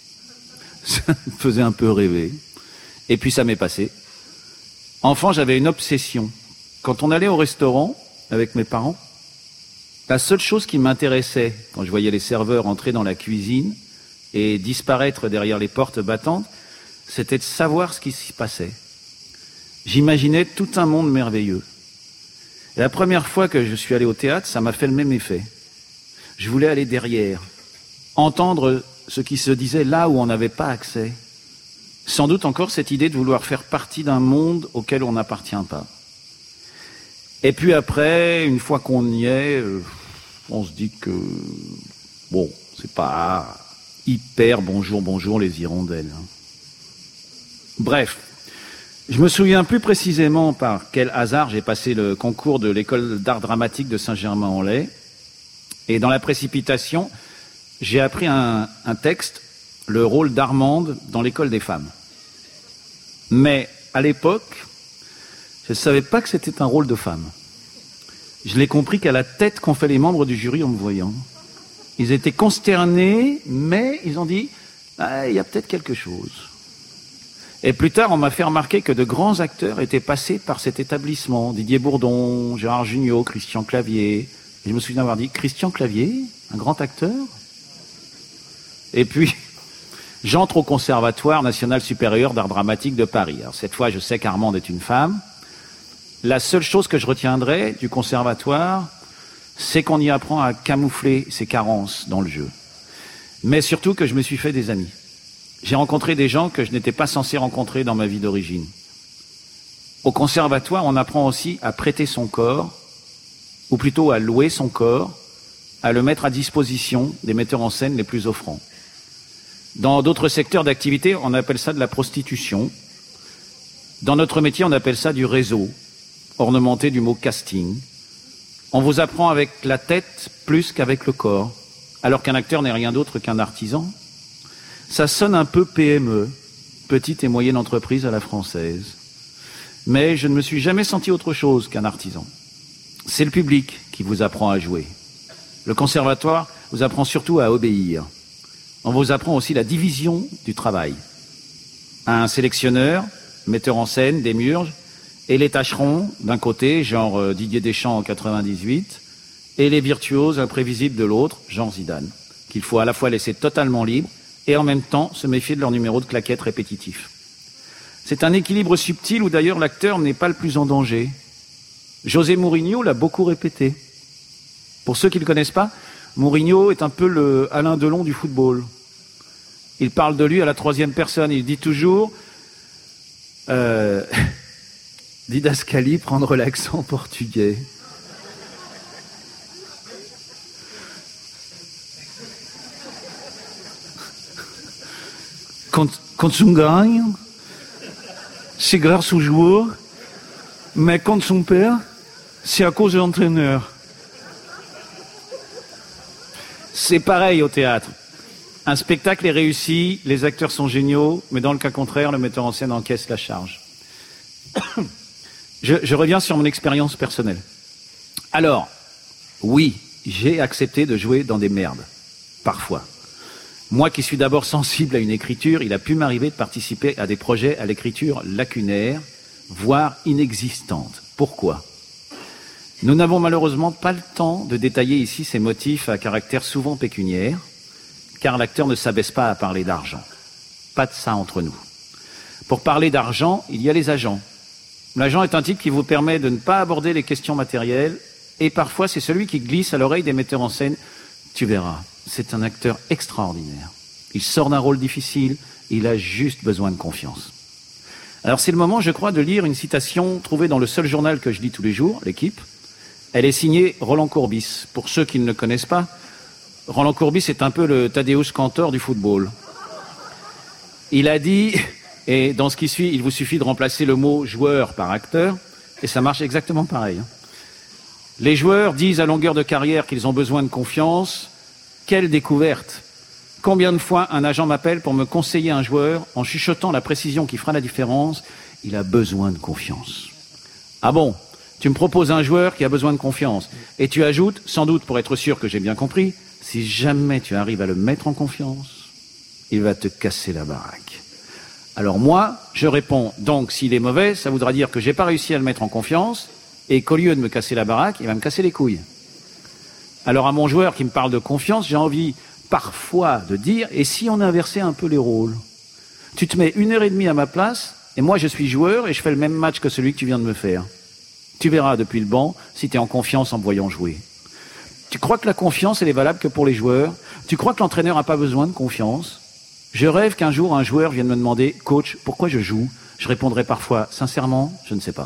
Speaker 2: Ça me faisait un peu rêver. Et puis ça m'est passé. Enfant, j'avais une obsession. Quand on allait au restaurant avec mes parents, la seule chose qui m'intéressait, quand je voyais les serveurs entrer dans la cuisine et disparaître derrière les portes battantes, c'était de savoir ce qui s'y passait. J'imaginais tout un monde merveilleux. Et la première fois que je suis allé au théâtre, ça m'a fait le même effet. Je voulais aller derrière, entendre ce qui se disait là où on n'avait pas accès. Sans doute encore cette idée de vouloir faire partie d'un monde auquel on n'appartient pas. Et puis après, une fois qu'on y est, on se dit que, bon, c'est pas hyper bonjour, bonjour les hirondelles. Bref, je me souviens plus précisément par quel hasard j'ai passé le concours de l'école d'art dramatique de Saint-Germain-en-Laye. Et dans la précipitation, j'ai appris un, un texte, le rôle d'Armande dans l'école des femmes. Mais à l'époque, je ne savais pas que c'était un rôle de femme. Je l'ai compris qu'à la tête qu'ont fait les membres du jury en me voyant. Ils étaient consternés, mais ils ont dit ah, il y a peut-être quelque chose. Et plus tard, on m'a fait remarquer que de grands acteurs étaient passés par cet établissement. Didier Bourdon, Gérard Jugnot, Christian Clavier. Et je me souviens avoir dit Christian Clavier, un grand acteur. Et puis, j'entre au Conservatoire national supérieur d'art dramatique de Paris. Alors cette fois, je sais qu'Armande est une femme. La seule chose que je retiendrai du conservatoire, c'est qu'on y apprend à camoufler ses carences dans le jeu. Mais surtout que je me suis fait des amis. J'ai rencontré des gens que je n'étais pas censé rencontrer dans ma vie d'origine. Au conservatoire, on apprend aussi à prêter son corps, ou plutôt à louer son corps, à le mettre à disposition des metteurs en scène les plus offrants. Dans d'autres secteurs d'activité, on appelle ça de la prostitution. Dans notre métier, on appelle ça du réseau, ornementé du mot casting. On vous apprend avec la tête plus qu'avec le corps, alors qu'un acteur n'est rien d'autre qu'un artisan. Ça sonne un peu P M E, petite et moyenne entreprise à la française. Mais je ne me suis jamais senti autre chose qu'un artisan. C'est le public qui vous apprend à jouer. Le conservatoire vous apprend surtout à obéir. On vous apprend aussi la division du travail. Un sélectionneur, metteur en scène, démiurge, et les tâcherons, d'un côté, genre Didier Deschamps en quatre-vingt-dix-huit, et les virtuoses imprévisibles de l'autre, genre Zidane, qu'il faut à la fois laisser totalement libre et en même temps se méfier de leur numéro de claquettes répétitif. C'est un équilibre subtil où d'ailleurs l'acteur n'est pas le plus en danger. José Mourinho l'a beaucoup répété. Pour ceux qui ne le connaissent pas, Mourinho est un peu le Alain Delon du football. Il parle de lui à la troisième personne. Il dit toujours euh, Didascalie, prendre l'accent portugais. Quand, quand on gagne, c'est grâce au joueur, mais quand on perd, c'est à cause de l'entraîneur. C'est pareil au théâtre. Un spectacle est réussi, les acteurs sont géniaux, mais dans le cas contraire, le metteur en scène encaisse la charge. je, je reviens sur mon expérience personnelle. Alors, oui, j'ai accepté de jouer dans des merdes, parfois. Moi qui suis d'abord sensible à une écriture, il a pu m'arriver de participer à des projets à l'écriture lacunaire, voire inexistante. Pourquoi ? Nous n'avons malheureusement pas le temps de détailler ici ces motifs à caractère souvent pécuniaire, car l'acteur ne s'abaisse pas à parler d'argent. Pas de ça entre nous. Pour parler d'argent, il y a les agents. L'agent est un type qui vous permet de ne pas aborder les questions matérielles, et parfois c'est celui qui glisse à l'oreille des metteurs en scène. Tu verras, c'est un acteur extraordinaire. Il sort d'un rôle difficile, il a juste besoin de confiance. Alors c'est le moment, je crois, de lire une citation trouvée dans le seul journal que je lis tous les jours, L'Équipe. Elle est signée Roland Courbis. Pour ceux qui ne le connaissent pas, Roland Courbis est un peu le Tadeusz Kantor du football. Il a dit, et dans ce qui suit, il vous suffit de remplacer le mot joueur par acteur, et ça marche exactement pareil. Les joueurs disent à longueur de carrière qu'ils ont besoin de confiance. Quelle découverte! Combien de fois un agent m'appelle pour me conseiller un joueur en chuchotant la précision qui fera la différence? Il a besoin de confiance. Ah bon? Tu me proposes un joueur qui a besoin de confiance. Et tu ajoutes, sans doute pour être sûr que j'ai bien compris, si jamais tu arrives à le mettre en confiance, il va te casser la baraque. Alors moi, je réponds, donc s'il est mauvais, ça voudra dire que j'ai pas réussi à le mettre en confiance et qu'au lieu de me casser la baraque, il va me casser les couilles. Alors à mon joueur qui me parle de confiance, j'ai envie parfois de dire, et si on inversait un peu les rôles? Tu te mets une heure et demie à ma place, et moi je suis joueur et je fais le même match que celui que tu viens de me faire. Tu verras depuis le banc si tu es en confiance en me voyant jouer. Tu crois que la confiance, elle est valable que pour les joueurs? Tu crois que l'entraîneur n'a pas besoin de confiance? Je rêve qu'un jour, un joueur vienne me demander « Coach, pourquoi je joue ?» Je répondrai parfois « Sincèrement, je ne sais pas. »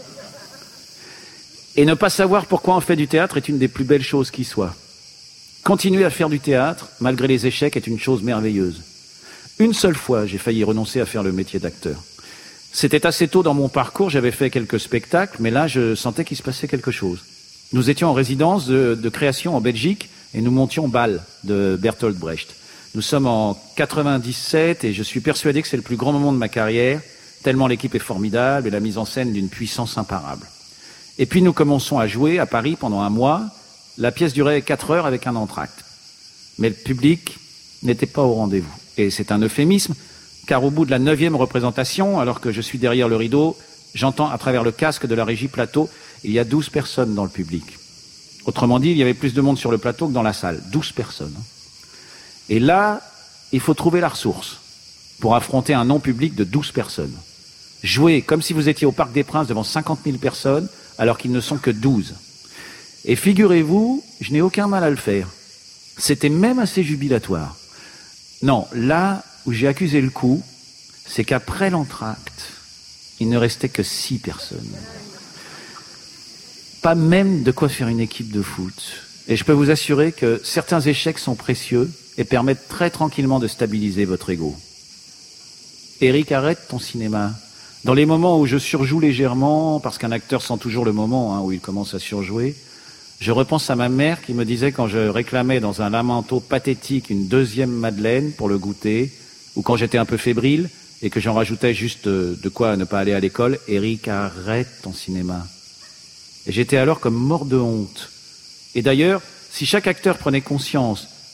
Speaker 2: Et ne pas savoir pourquoi on fait du théâtre est une des plus belles choses qui soit. Continuer à faire du théâtre, malgré les échecs, est une chose merveilleuse. Une seule fois, j'ai failli renoncer à faire le métier d'acteur. C'était assez tôt dans mon parcours, j'avais fait quelques spectacles, mais là, je sentais qu'il se passait quelque chose. Nous étions en résidence de, de création en Belgique et nous montions Bâle de Bertolt Brecht. Nous sommes en quatre-vingt-dix-sept et je suis persuadé que c'est le plus grand moment de ma carrière, tellement l'équipe est formidable et la mise en scène d'une puissance imparable. Et puis nous commençons à jouer à Paris pendant un mois. La pièce durait quatre heures avec un entracte. Mais le public n'était pas au rendez-vous. Et c'est un euphémisme, car au bout de la neuvième représentation, alors que je suis derrière le rideau, j'entends à travers le casque de la régie plateau, il y a douze personnes dans le public. Autrement dit, il y avait plus de monde sur le plateau que dans la salle. douze personnes. Et là, il faut trouver la ressource pour affronter un non-public de douze personnes. Jouer comme si vous étiez au Parc des Princes devant cinquante mille personnes, alors qu'ils ne sont que douze. Et figurez-vous, je n'ai aucun mal à le faire. C'était même assez jubilatoire. Non, là où j'ai accusé le coup, c'est qu'après l'entracte, il ne restait que six personnes. Pas même de quoi faire une équipe de foot. Et je peux vous assurer que certains échecs sont précieux et permettent très tranquillement de stabiliser votre ego. Eric, arrête ton cinéma. Dans les moments où je surjoue légèrement, parce qu'un acteur sent toujours le moment hein, où il commence à surjouer, je repense à ma mère qui me disait quand je réclamais dans un lamento pathétique une deuxième madeleine pour le goûter, ou quand j'étais un peu fébrile et que j'en rajoutais juste de quoi ne pas aller à l'école, « Eric, arrête ton cinéma ». Et j'étais alors comme mort de honte. Et d'ailleurs, si chaque acteur prenait conscience,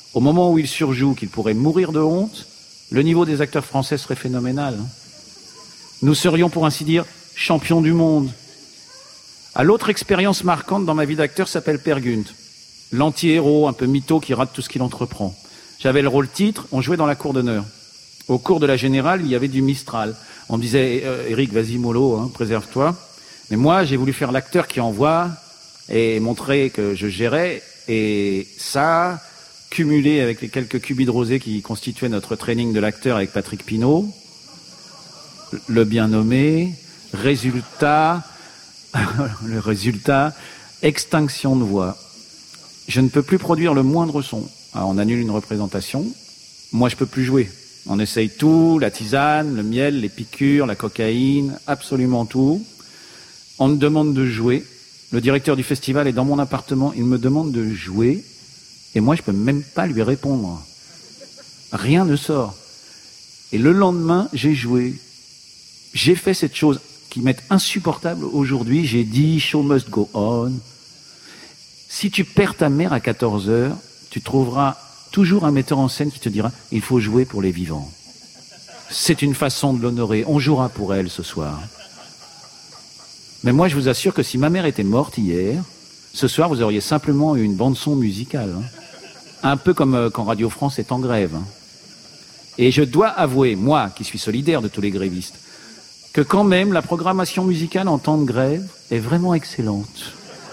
Speaker 2: Au moment où il surjoue, qu'il pourrait mourir de honte, le niveau des acteurs français serait phénoménal. Nous serions, pour ainsi dire, champions du monde. À l'autre expérience marquante dans ma vie d'acteur s'appelle Peer Gynt, l'anti-héros un peu mytho qui rate tout ce qu'il entreprend. J'avais le rôle titre, on jouait dans la cour d'honneur. Au cours de la générale, il y avait du Mistral. On me disait, euh, Eric, vas-y mollo, hein, préserve-toi. Mais moi, j'ai voulu faire l'acteur qui envoie et montrer que je gérais. Et ça, cumulé avec les quelques cubis de rosé qui constituaient notre training de l'acteur avec Patrick Pinault, le bien nommé, résultat, le résultat, extinction de voix. Je ne peux plus produire le moindre son. Alors, on annule une représentation. Moi, je peux plus jouer. On essaye tout, la tisane, le miel, les piqûres, la cocaïne, absolument tout. On me demande de jouer. Le directeur du festival est dans mon appartement. Il me demande de jouer. Et moi, je peux même pas lui répondre. Rien ne sort. Et le lendemain, j'ai joué. J'ai fait cette chose qui m'est insupportable aujourd'hui. J'ai dit « show must go on ». Si tu perds ta mère à quatorze heures, tu trouveras toujours un metteur en scène qui te dira « il faut jouer pour les vivants ». C'est une façon de l'honorer. On jouera pour elle ce soir. Mais moi, je vous assure que si ma mère était morte hier, ce soir, vous auriez simplement eu une bande-son musicale. Hein. Un peu comme euh, quand Radio France est en grève. Hein. Et je dois avouer, moi, qui suis solidaire de tous les grévistes, que quand même, la programmation musicale en temps de grève est vraiment excellente.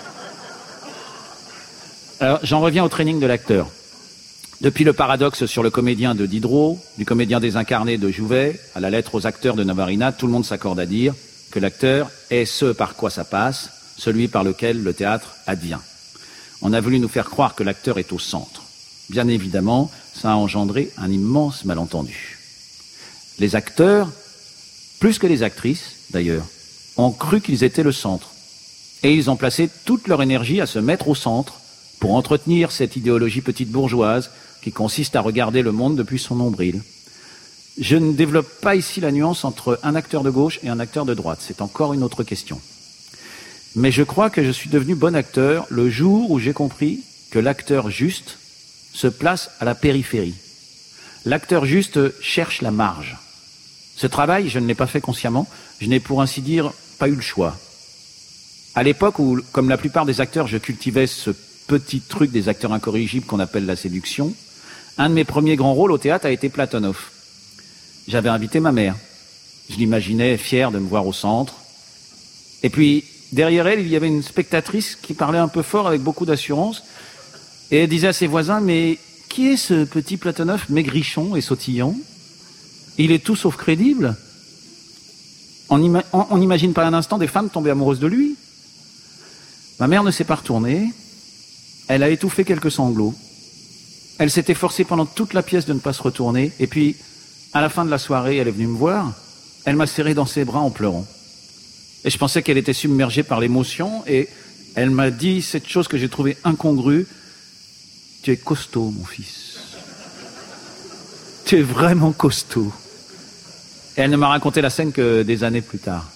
Speaker 2: Alors, j'en reviens au training de l'acteur. Depuis le paradoxe sur le comédien de Diderot, du comédien désincarné de Jouvet, à la lettre aux acteurs de Navarina, tout le monde s'accorde à dire que l'acteur est ce par quoi ça passe, celui par lequel le théâtre advient. On a voulu nous faire croire que l'acteur est au centre. Bien évidemment, ça a engendré un immense malentendu. Les acteurs, plus que les actrices d'ailleurs, ont cru qu'ils étaient le centre. Et ils ont placé toute leur énergie à se mettre au centre pour entretenir cette idéologie petite bourgeoise qui consiste à regarder le monde depuis son nombril. Je ne développe pas ici la nuance entre un acteur de gauche et un acteur de droite. C'est encore une autre question. Mais je crois que je suis devenu bon acteur le jour où j'ai compris que l'acteur juste se place à la périphérie. L'acteur juste cherche la marge. Ce travail, je ne l'ai pas fait consciemment. Je n'ai pour ainsi dire pas eu le choix. À l'époque où, comme la plupart des acteurs, je cultivais ce petit truc des acteurs incorrigibles qu'on appelle la séduction, un de mes premiers grands rôles au théâtre a été Platonov. J'avais invité ma mère. Je l'imaginais fière de me voir au centre. Et puis, derrière elle, il y avait une spectatrice qui parlait un peu fort avec beaucoup d'assurance et elle disait à ses voisins « Mais qui est ce petit Platonov maigrichon et sautillant? Il est tout sauf crédible. On n'imagine pas un instant des femmes tomber amoureuses de lui. » Ma mère ne s'est pas retournée. Elle a étouffé quelques sanglots. Elle s'était forcée pendant toute la pièce de ne pas se retourner. Et puis, à la fin de la soirée, elle est venue me voir. Elle m'a serré dans ses bras en pleurant. Et je pensais qu'elle était submergée par l'émotion. Et elle m'a dit cette chose que j'ai trouvée incongrue. « Tu es costaud, mon fils. Tu es vraiment costaud. » Et elle ne m'a raconté la scène que des années plus tard.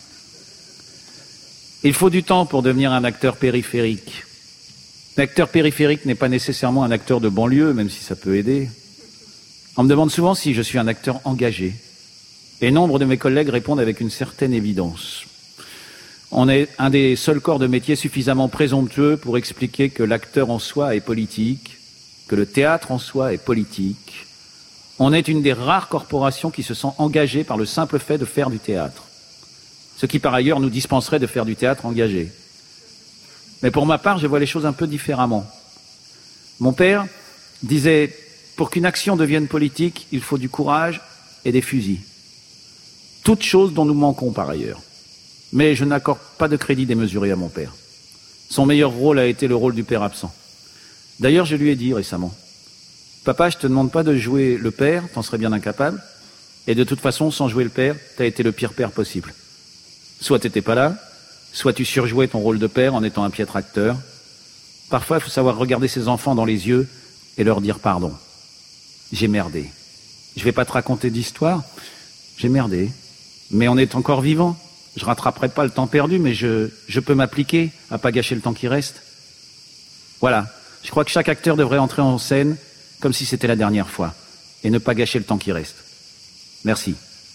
Speaker 2: Il faut du temps pour devenir un acteur périphérique. L'acteur périphérique n'est pas nécessairement un acteur de banlieue, même si ça peut aider. On me demande souvent si je suis un acteur engagé. Et nombre de mes collègues répondent avec une certaine évidence. On est un des seuls corps de métier suffisamment présomptueux pour expliquer que l'acteur en soi est politique, que le théâtre en soi est politique. On est une des rares corporations qui se sent engagée par le simple fait de faire du théâtre. Ce qui par ailleurs nous dispenserait de faire du théâtre engagé. Mais pour ma part, je vois les choses un peu différemment. Mon père disait, pour qu'une action devienne politique, il faut du courage et des fusils. Toutes choses dont nous manquons par ailleurs. Mais je n'accorde pas de crédit démesuré à mon père. Son meilleur rôle a été le rôle du père absent. D'ailleurs, je lui ai dit récemment, « Papa, je te demande pas de jouer le père, t'en serais bien incapable. Et de toute façon, sans jouer le père, t'as été le pire père possible. Soit t'étais pas là, soit tu surjouais ton rôle de père en étant un piètre acteur. Parfois, il faut savoir regarder ses enfants dans les yeux et leur dire pardon. J'ai merdé. Je vais pas te raconter d'histoire, j'ai merdé. Mais on est encore vivant. Je rattraperai pas le temps perdu, mais je, je peux m'appliquer à pas gâcher le temps qui reste. Voilà. Je crois que chaque acteur devrait entrer en scène comme si c'était la dernière fois, et ne pas gâcher le temps qui reste. Merci.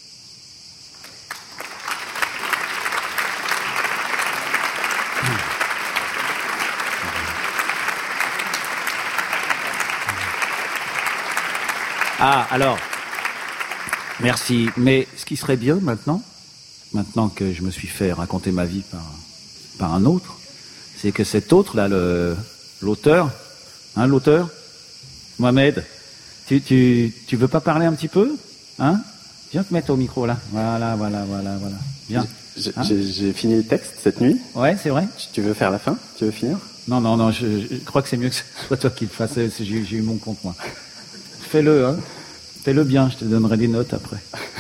Speaker 2: Ah, alors, merci. Mais ce qui serait bien maintenant, maintenant que je me suis fait raconter ma vie par, par un autre, c'est que cet autre-là, le, l'auteur, hein, l'auteur, Mohamed, tu, tu, tu veux pas parler un petit peu, hein? Viens te mettre au micro, là. Voilà, voilà, voilà, voilà. Viens.
Speaker 3: J'ai,
Speaker 2: hein?
Speaker 3: j'ai, j'ai fini le texte cette nuit.
Speaker 2: Ouais, c'est vrai.
Speaker 3: Tu veux faire la fin? Tu veux finir?
Speaker 2: Non, non, non, je, je crois que c'est mieux que ce soit toi qui le fasses. J'ai, j'ai eu mon compte, moi. Fais-le, hein. Fais-le bien, je te donnerai des notes après.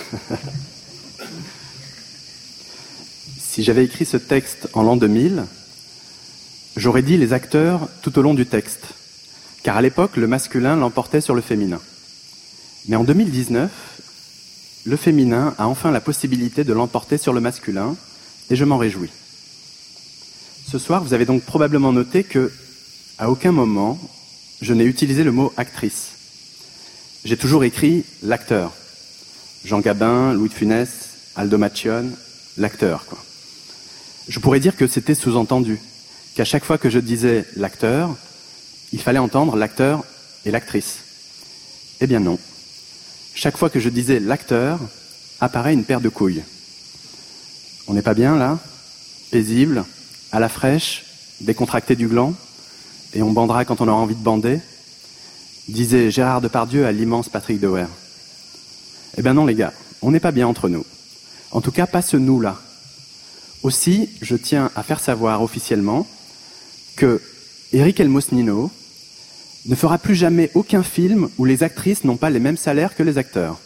Speaker 3: Si j'avais écrit ce texte en l'an deux mille, j'aurais dit les acteurs tout au long du texte, car à l'époque, le masculin l'emportait sur le féminin. Mais en deux mille dix-neuf, le féminin a enfin la possibilité de l'emporter sur le masculin, et je m'en réjouis. Ce soir, vous avez donc probablement noté que, à aucun moment, je n'ai utilisé le mot actrice. J'ai toujours écrit l'acteur. Jean Gabin, Louis de Funès, Aldo Macione, l'acteur, quoi. Je pourrais dire que c'était sous-entendu, qu'à chaque fois que je disais l'acteur, il fallait entendre l'acteur et l'actrice. Eh bien non. Chaque fois que je disais l'acteur, apparaît une paire de couilles. On n'est pas bien là? Paisible, à la fraîche, décontracté du gland, et on bandera quand on aura envie de bander, disait Gérard Depardieu à l'immense Patrick Dewaere. Eh bien non les gars, on n'est pas bien entre nous. En tout cas, pas ce nous-là. Aussi, je tiens à faire savoir officiellement que Eric Elmosnino ne fera plus jamais aucun film où les actrices n'ont pas les mêmes salaires que les acteurs.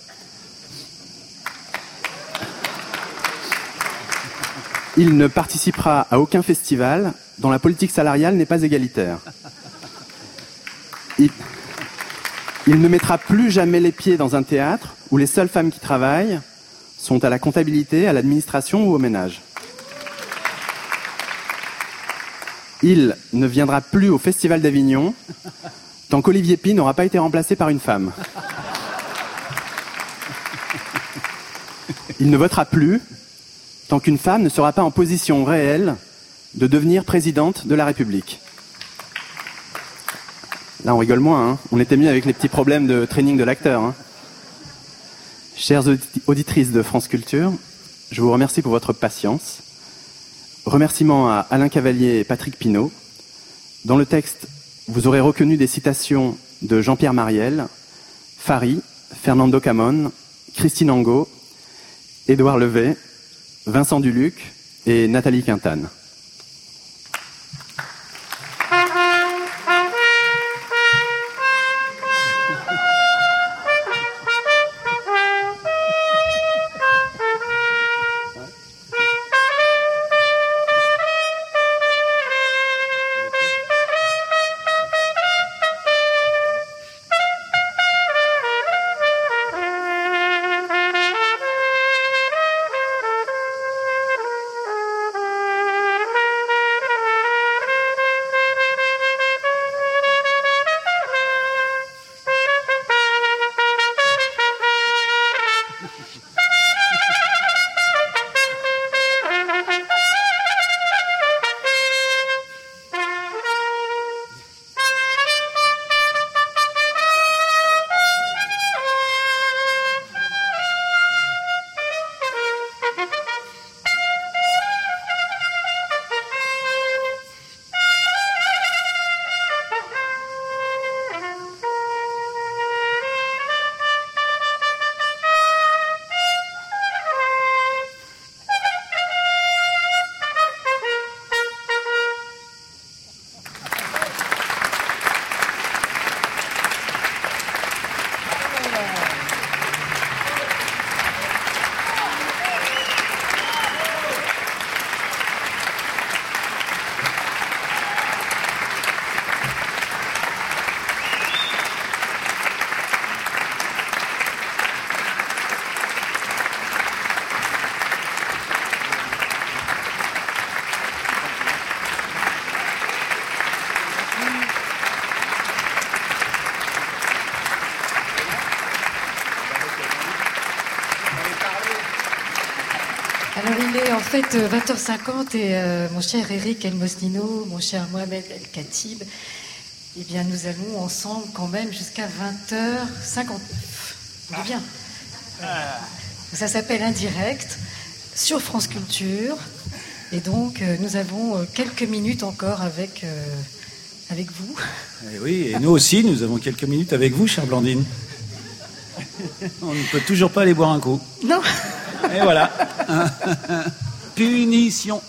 Speaker 3: Il ne participera à aucun festival dont la politique salariale n'est pas égalitaire. Il... Il ne mettra plus jamais les pieds dans un théâtre où les seules femmes qui travaillent sont à la comptabilité, à l'administration ou au ménage. Il ne viendra plus au Festival d'Avignon tant qu'Olivier Py n'aura pas été remplacé par une femme. Il ne votera plus tant qu'une femme ne sera pas en position réelle de devenir présidente de la République. Là, on rigole moins, hein. On était mieux avec les petits problèmes de training de l'acteur, hein. Chères auditrices de France Culture, je vous remercie pour votre patience. Remerciements à Alain Cavalier et Patrick Pinault. Dans le texte, vous aurez reconnu des citations de Jean-Pierre Mariel, Fari, Fernando Camon, Christine Angot, Édouard Levet, Vincent Duluc et Nathalie Quintane.
Speaker 1: Alors il est en fait vingt heures cinquante et euh, mon cher Eric El-Mosnino, mon cher Mohamed El-Khatib, eh bien nous allons ensemble quand même jusqu'à vingt heures cinquante-neuf. Vous voyez bien. Voilà. Ça s'appelle Indirect sur France Culture. Et donc euh, nous avons euh, quelques minutes encore avec, euh, avec vous.
Speaker 4: Et oui, et nous aussi, nous avons quelques minutes avec vous, chère Blandine. On ne peut toujours pas aller boire un coup.
Speaker 1: Non.
Speaker 4: Et voilà. Punition.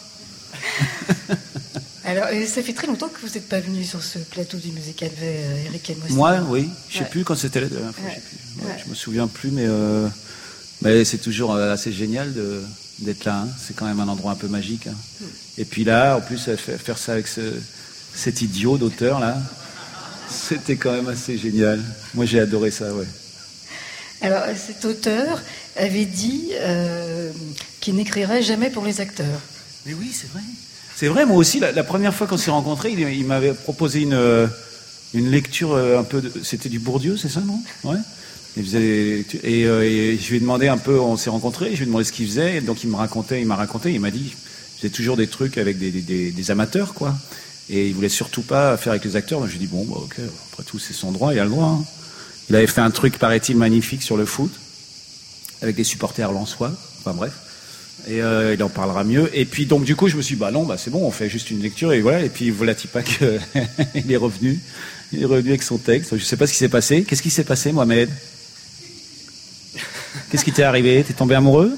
Speaker 1: Alors, ça fait très longtemps que vous n'êtes pas venu sur ce plateau du Musical V, euh, Eric El-Mosnino.
Speaker 4: Moi, oui. Je ne sais
Speaker 1: ouais.
Speaker 4: plus quand c'était la dernière fois.
Speaker 1: Ouais.
Speaker 4: Je sais plus. Ouais,
Speaker 1: Ouais.
Speaker 4: je me souviens plus, mais, euh, mais c'est toujours assez génial de, d'être là. Hein. C'est quand même un endroit un peu magique. Hein. Mm. Et puis là, en plus, faire ça avec ce, cet idiot d'auteur, là, c'était quand même assez génial. Moi, j'ai adoré ça, ouais.
Speaker 1: Alors, cet auteur avait dit euh, qu'il n'écrirait jamais pour les acteurs.
Speaker 4: Mais oui, c'est vrai. C'est vrai, moi aussi, la, la première fois qu'on s'est rencontrés, il, il m'avait proposé une, une lecture un peu... De, c'était du Bourdieu, c'est ça, non? Ouais. Il faisait, et, euh, et je lui ai demandé un peu, on s'est rencontrés, je lui ai demandé ce qu'il faisait, et donc il me racontait, il m'a raconté, il m'a dit, il faisait toujours des trucs avec des, des, des, des amateurs, quoi. Et il voulait surtout pas faire avec les acteurs. Donc je lui ai dit, bon, bah, ok, après tout, c'est son droit, il a le droit, hein. Il avait fait un truc, paraît-il, magnifique sur le foot, avec des supporters lensois, enfin bref, et euh, il en parlera mieux. Et puis donc du coup, je me suis dit, bah non, bah c'est bon, on fait juste une lecture, et voilà. Et puis voilà, Tipak, il est revenu, il est revenu avec son texte. Je sais pas ce qui s'est passé. Qu'est-ce qui s'est passé, Mohamed? Qu'est-ce qui t'est arrivé? T'es tombé amoureux?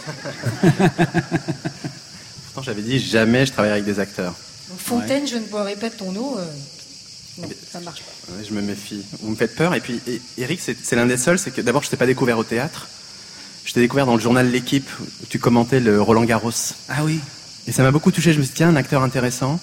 Speaker 3: Pourtant, j'avais dit jamais je travaille avec des acteurs.
Speaker 1: Donc, Fontaine, ouais. Je ne boirai pas de ton eau. Euh... Non, ça marche pas.
Speaker 3: Ouais, je me méfie. Vous me faites peur. Et puis, et, Eric, c'est, c'est l'un des seuls. C'est que d'abord, je t'ai pas découvert au théâtre. Je t'ai découvert dans le journal L'Équipe où tu commentais le Roland Garros.
Speaker 4: Ah oui.
Speaker 3: Et ça m'a beaucoup touché. Je me suis dit, tiens, un acteur intéressant.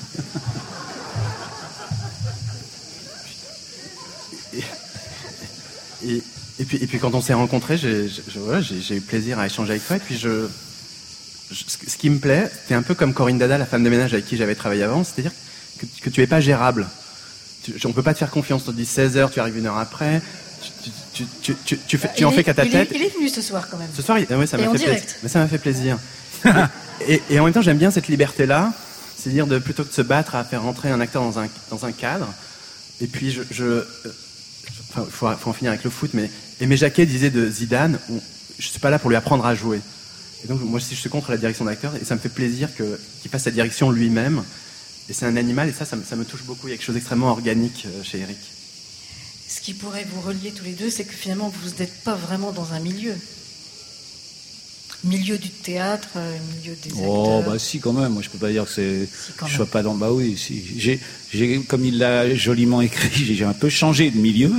Speaker 3: et, et, et, puis, et puis, quand on s'est rencontrés, j'ai, j'ai, voilà, j'ai, j'ai eu plaisir à échanger avec toi. Et puis, je, je, ce qui me plaît, c'est un peu comme Corinne Dada, la femme de ménage avec qui j'avais travaillé avant. C'est-à-dire que, que tu es pas gérable. Tu, on peut pas te faire confiance. On te dit seize heures, tu arrives une heure après. Tu, tu, tu, tu, tu, fais, tu en
Speaker 1: est,
Speaker 3: fais qu'à ta
Speaker 1: il
Speaker 3: tête.
Speaker 1: Est, il est venu ce soir quand même.
Speaker 3: Ce soir, il, ouais, ça
Speaker 1: et
Speaker 3: m'a
Speaker 1: en
Speaker 3: fait
Speaker 1: direct.
Speaker 3: plaisir. Mais ça m'a fait plaisir. et, et en même temps, j'aime bien cette liberté-là, c'est-à-dire de plutôt que de se battre à faire rentrer un acteur dans un dans un cadre. Et puis, je, je enfin, faut, faut en finir avec le foot. Mais Aimé Jacquet disait de Zidane, on, je suis pas là pour lui apprendre à jouer. Et donc, moi, si je suis contre la direction d'acteur, et ça me fait plaisir que qu'il fasse sa direction lui-même. Et c'est un animal, et ça, ça me, ça me touche beaucoup. Il y a quelque chose d'extrêmement organique chez Eric.
Speaker 1: Ce qui pourrait vous relier tous les deux, c'est que finalement, vous n'êtes pas vraiment dans un milieu. Milieu du théâtre, milieu des acteurs.
Speaker 4: Oh, bah si, quand même. Moi, je peux pas dire que c'est...
Speaker 1: Si,
Speaker 4: je sois pas dans... Bah oui, si. J'ai, j'ai, comme il l'a joliment écrit, j'ai un peu changé de milieu.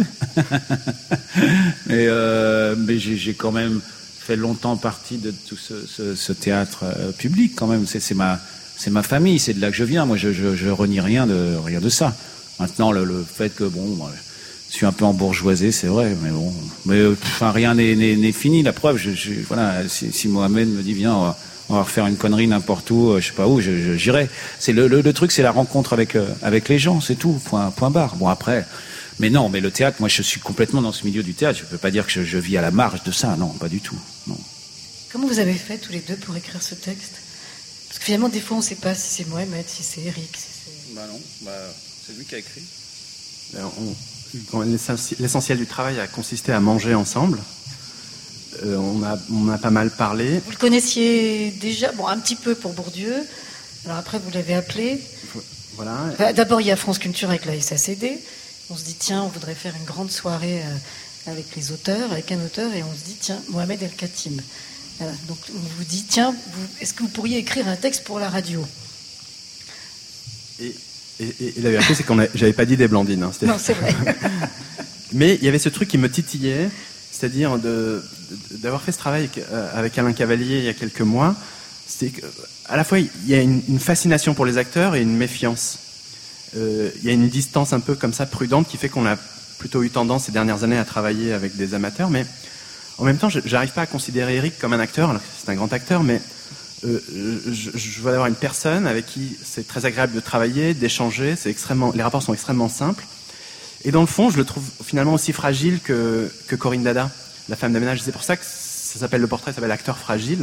Speaker 4: mais euh, mais j'ai, j'ai quand même fait longtemps partie de tout ce, ce, ce théâtre euh, public, quand même. C'est, c'est ma... C'est ma famille, c'est de là que je viens. Moi, je, je, je renie rien de, rien de ça. Maintenant, le, le fait que, bon, moi, je suis un peu embourgeoisé, c'est vrai, mais bon, mais enfin, rien n'est, n'est, n'est fini. La preuve, je, je, voilà, si, si Mohamed me dit, viens, on va, on va refaire une connerie n'importe où, je sais pas où, je, je, j'irai. C'est le, le, le truc, c'est la rencontre avec, euh, avec les gens, c'est tout, point, point barre. Bon, après, mais non, mais le théâtre, moi, je suis complètement dans ce milieu du théâtre. Je peux pas dire que je, je vis à la marge de ça, non, pas du tout, non.
Speaker 1: Comment vous avez fait tous les deux pour écrire ce texte? Parce que finalement, des fois, on ne sait pas si c'est Mohamed, si c'est Eric. Si c'est...
Speaker 4: Bah non, bah, c'est lui qui a écrit.
Speaker 3: On, l'essentiel du travail a consisté à manger ensemble. Euh, on, a, on a pas mal parlé.
Speaker 1: Vous le connaissiez déjà, bon, un petit peu pour Bourdieu. Alors après, vous l'avez appelé.
Speaker 3: Voilà.
Speaker 1: Enfin, d'abord, il y a France Culture avec la S A C D. On se dit, tiens, on voudrait faire une grande soirée euh, avec les auteurs, avec un auteur, et on se dit, tiens, Mohamed El-Khatib. Voilà, donc on vous dit, tiens, vous, est-ce que vous pourriez écrire un texte pour la radio?
Speaker 3: Et, et, et la vérité, c'est que j'avais pas dit des Blandines. Hein,
Speaker 1: non, c'est vrai.
Speaker 3: Mais il y avait ce truc qui me titillait, c'est-à-dire de, de, d'avoir fait ce travail avec, euh, avec Alain Cavalier il y a quelques mois. C'est qu'à la fois, il y a une, une fascination pour les acteurs et une méfiance. Euh, il y a une distance un peu comme ça, prudente, qui fait qu'on a plutôt eu tendance ces dernières années à travailler avec des amateurs, mais en même temps, je n'arrive pas à considérer Eric comme un acteur, alors que c'est un grand acteur, mais euh, je, je veux avoir une personne avec qui c'est très agréable de travailler, d'échanger, c'est extrêmement, les rapports sont extrêmement simples. Et dans le fond, je le trouve finalement aussi fragile que, que Corinne Dada, la femme de ménage. C'est pour ça que ça s'appelle le portrait, ça s'appelle Acteur fragile.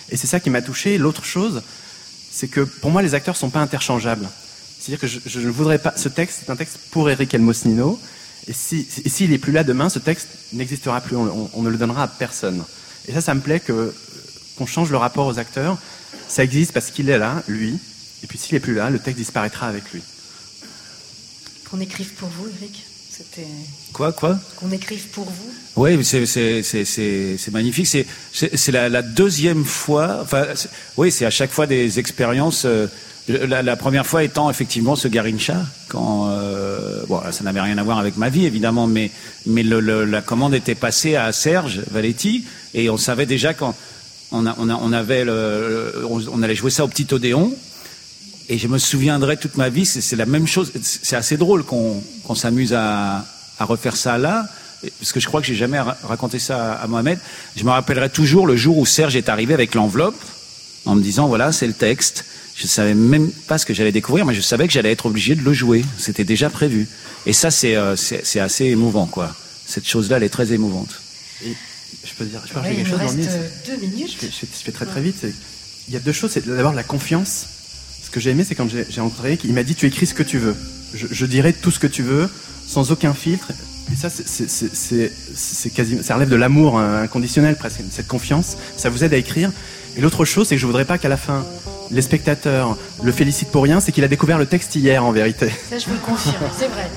Speaker 3: Et c'est ça qui m'a touché. L'autre chose, c'est que pour moi, les acteurs sont pas interchangeables. C'est-à-dire que je, je ne voudrais pas... Ce texte, c'est un texte pour Eric Elmosnino. Et si, et s'il est plus là demain, ce texte n'existera plus. On, on, on ne le donnera à personne. Et ça, ça me plaît que, qu'on change le rapport aux acteurs. Ça existe parce qu'il est là, lui. Et puis s'il est plus là, le texte disparaîtra avec lui.
Speaker 1: Qu'on écrive pour vous, Eric. C'était...
Speaker 4: Quoi, quoi?
Speaker 1: Qu'on écrive pour vous.
Speaker 4: Oui, c'est, c'est, c'est, c'est, c'est magnifique. C'est, c'est, c'est la, la deuxième fois. Enfin, c'est, oui, c'est à chaque fois des expériences. Euh, la, la première fois étant effectivement ce Garincha, quand euh, bon, ça n'avait rien à voir avec ma vie évidemment, mais mais le, le, la commande était passée à Serge Valetti et on savait déjà quand on a, on a, on avait le, on, on allait jouer ça au Petit Odéon. Et je me souviendrai toute ma vie, c'est, c'est la même chose. C'est assez drôle qu'on, qu'on s'amuse à, à refaire ça là, parce que je crois que j'ai jamais ra- raconté ça à, à Mohamed. Je me rappellerai toujours le jour où Serge est arrivé avec l'enveloppe, en me disant voilà, c'est le texte. Je savais même pas ce que j'allais découvrir, mais je savais que j'allais être obligé de le jouer. C'était déjà prévu. Et ça, c'est, euh, c'est, c'est assez émouvant, quoi. Cette chose-là, elle est très émouvante.
Speaker 3: Et je peux dire, je peux
Speaker 1: Ouais,
Speaker 3: rajouter
Speaker 1: il
Speaker 3: quelque
Speaker 1: nous
Speaker 3: chose.
Speaker 1: reste
Speaker 3: Dans
Speaker 1: euh, deux minutes.
Speaker 3: Je fais, je, fais, je fais très très vite. C'est, il y a deux choses. C'est d'abord la confiance. Ce que j'ai aimé, c'est quand j'ai, j'ai rencontré Eric, il m'a dit tu écris ce que tu veux. Je, je dirai tout ce que tu veux, sans aucun filtre. Et ça, c'est, c'est, c'est, c'est, c'est quasi, ça relève de l'amour inconditionnel presque. Cette confiance, ça vous aide à écrire. Et l'autre chose, c'est que je voudrais pas qu'à la fin, les spectateurs le félicitent pour rien, c'est qu'il a découvert le texte hier en vérité.
Speaker 1: Ça, je vous le confirme, c'est vrai.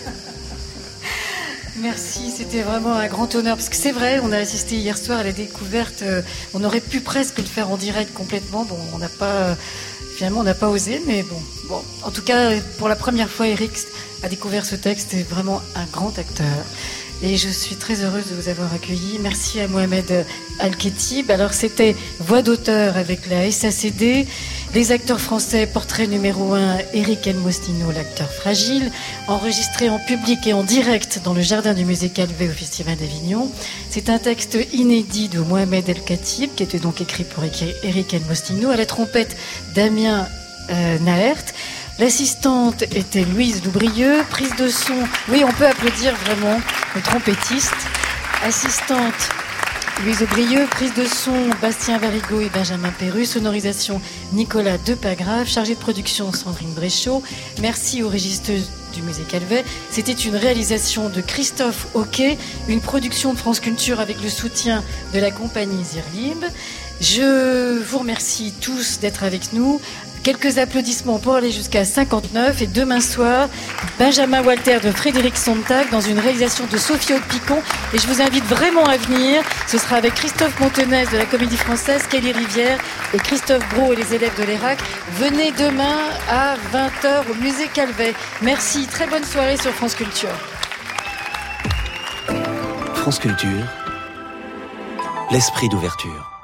Speaker 1: Merci, c'était vraiment un grand honneur, parce que c'est vrai, on a assisté hier soir à la découverte, euh, on aurait pu presque le faire en direct complètement, bon, on n'a pas, euh, finalement on n'a pas osé, mais bon, bon, en tout cas, pour la première fois, Eric a découvert ce texte, c'est vraiment un grand acteur. Et je suis très heureuse de vous avoir accueilli. Merci à Mohamed Al-Khetib. Alors c'était voix d'auteur avec la S A C D. Les acteurs français, portrait numéro un, Eric Elmosnino, l'acteur fragile, enregistré en public et en direct dans le jardin du musée Calvet au Festival d'Avignon. C'est un texte inédit de Mohamed Al-Khetib, qui était donc écrit pour Eric Elmosnino, à la trompette Damien euh, Naert. L'assistante était Louise Loubrieux, prise de son, oui on peut applaudir vraiment le trompettiste, assistante Louise Loubrieux, prise de son Bastien Varigo et Benjamin Perru, sonorisation Nicolas Depagrave, chargé de production Sandrine Bréchot, merci aux régisteuses du musée Calvet. C'était une réalisation de Christophe Hoquet, une production de France Culture avec le soutien de la compagnie Zirlib. Je vous remercie tous d'être avec nous. Quelques applaudissements pour aller jusqu'à cinquante-neuf. Et demain soir, Benjamin Walter de Frédéric Sontag dans une réalisation de Sophie Aude-Picon. Et je vous invite vraiment à venir. Ce sera avec Christophe Montenez de la Comédie Française, Kelly Rivière et Christophe Brault et les élèves de l'E R A C. Venez demain à vingt heures au musée Calvet. Merci, très bonne soirée sur France Culture.
Speaker 5: France Culture, l'esprit d'ouverture.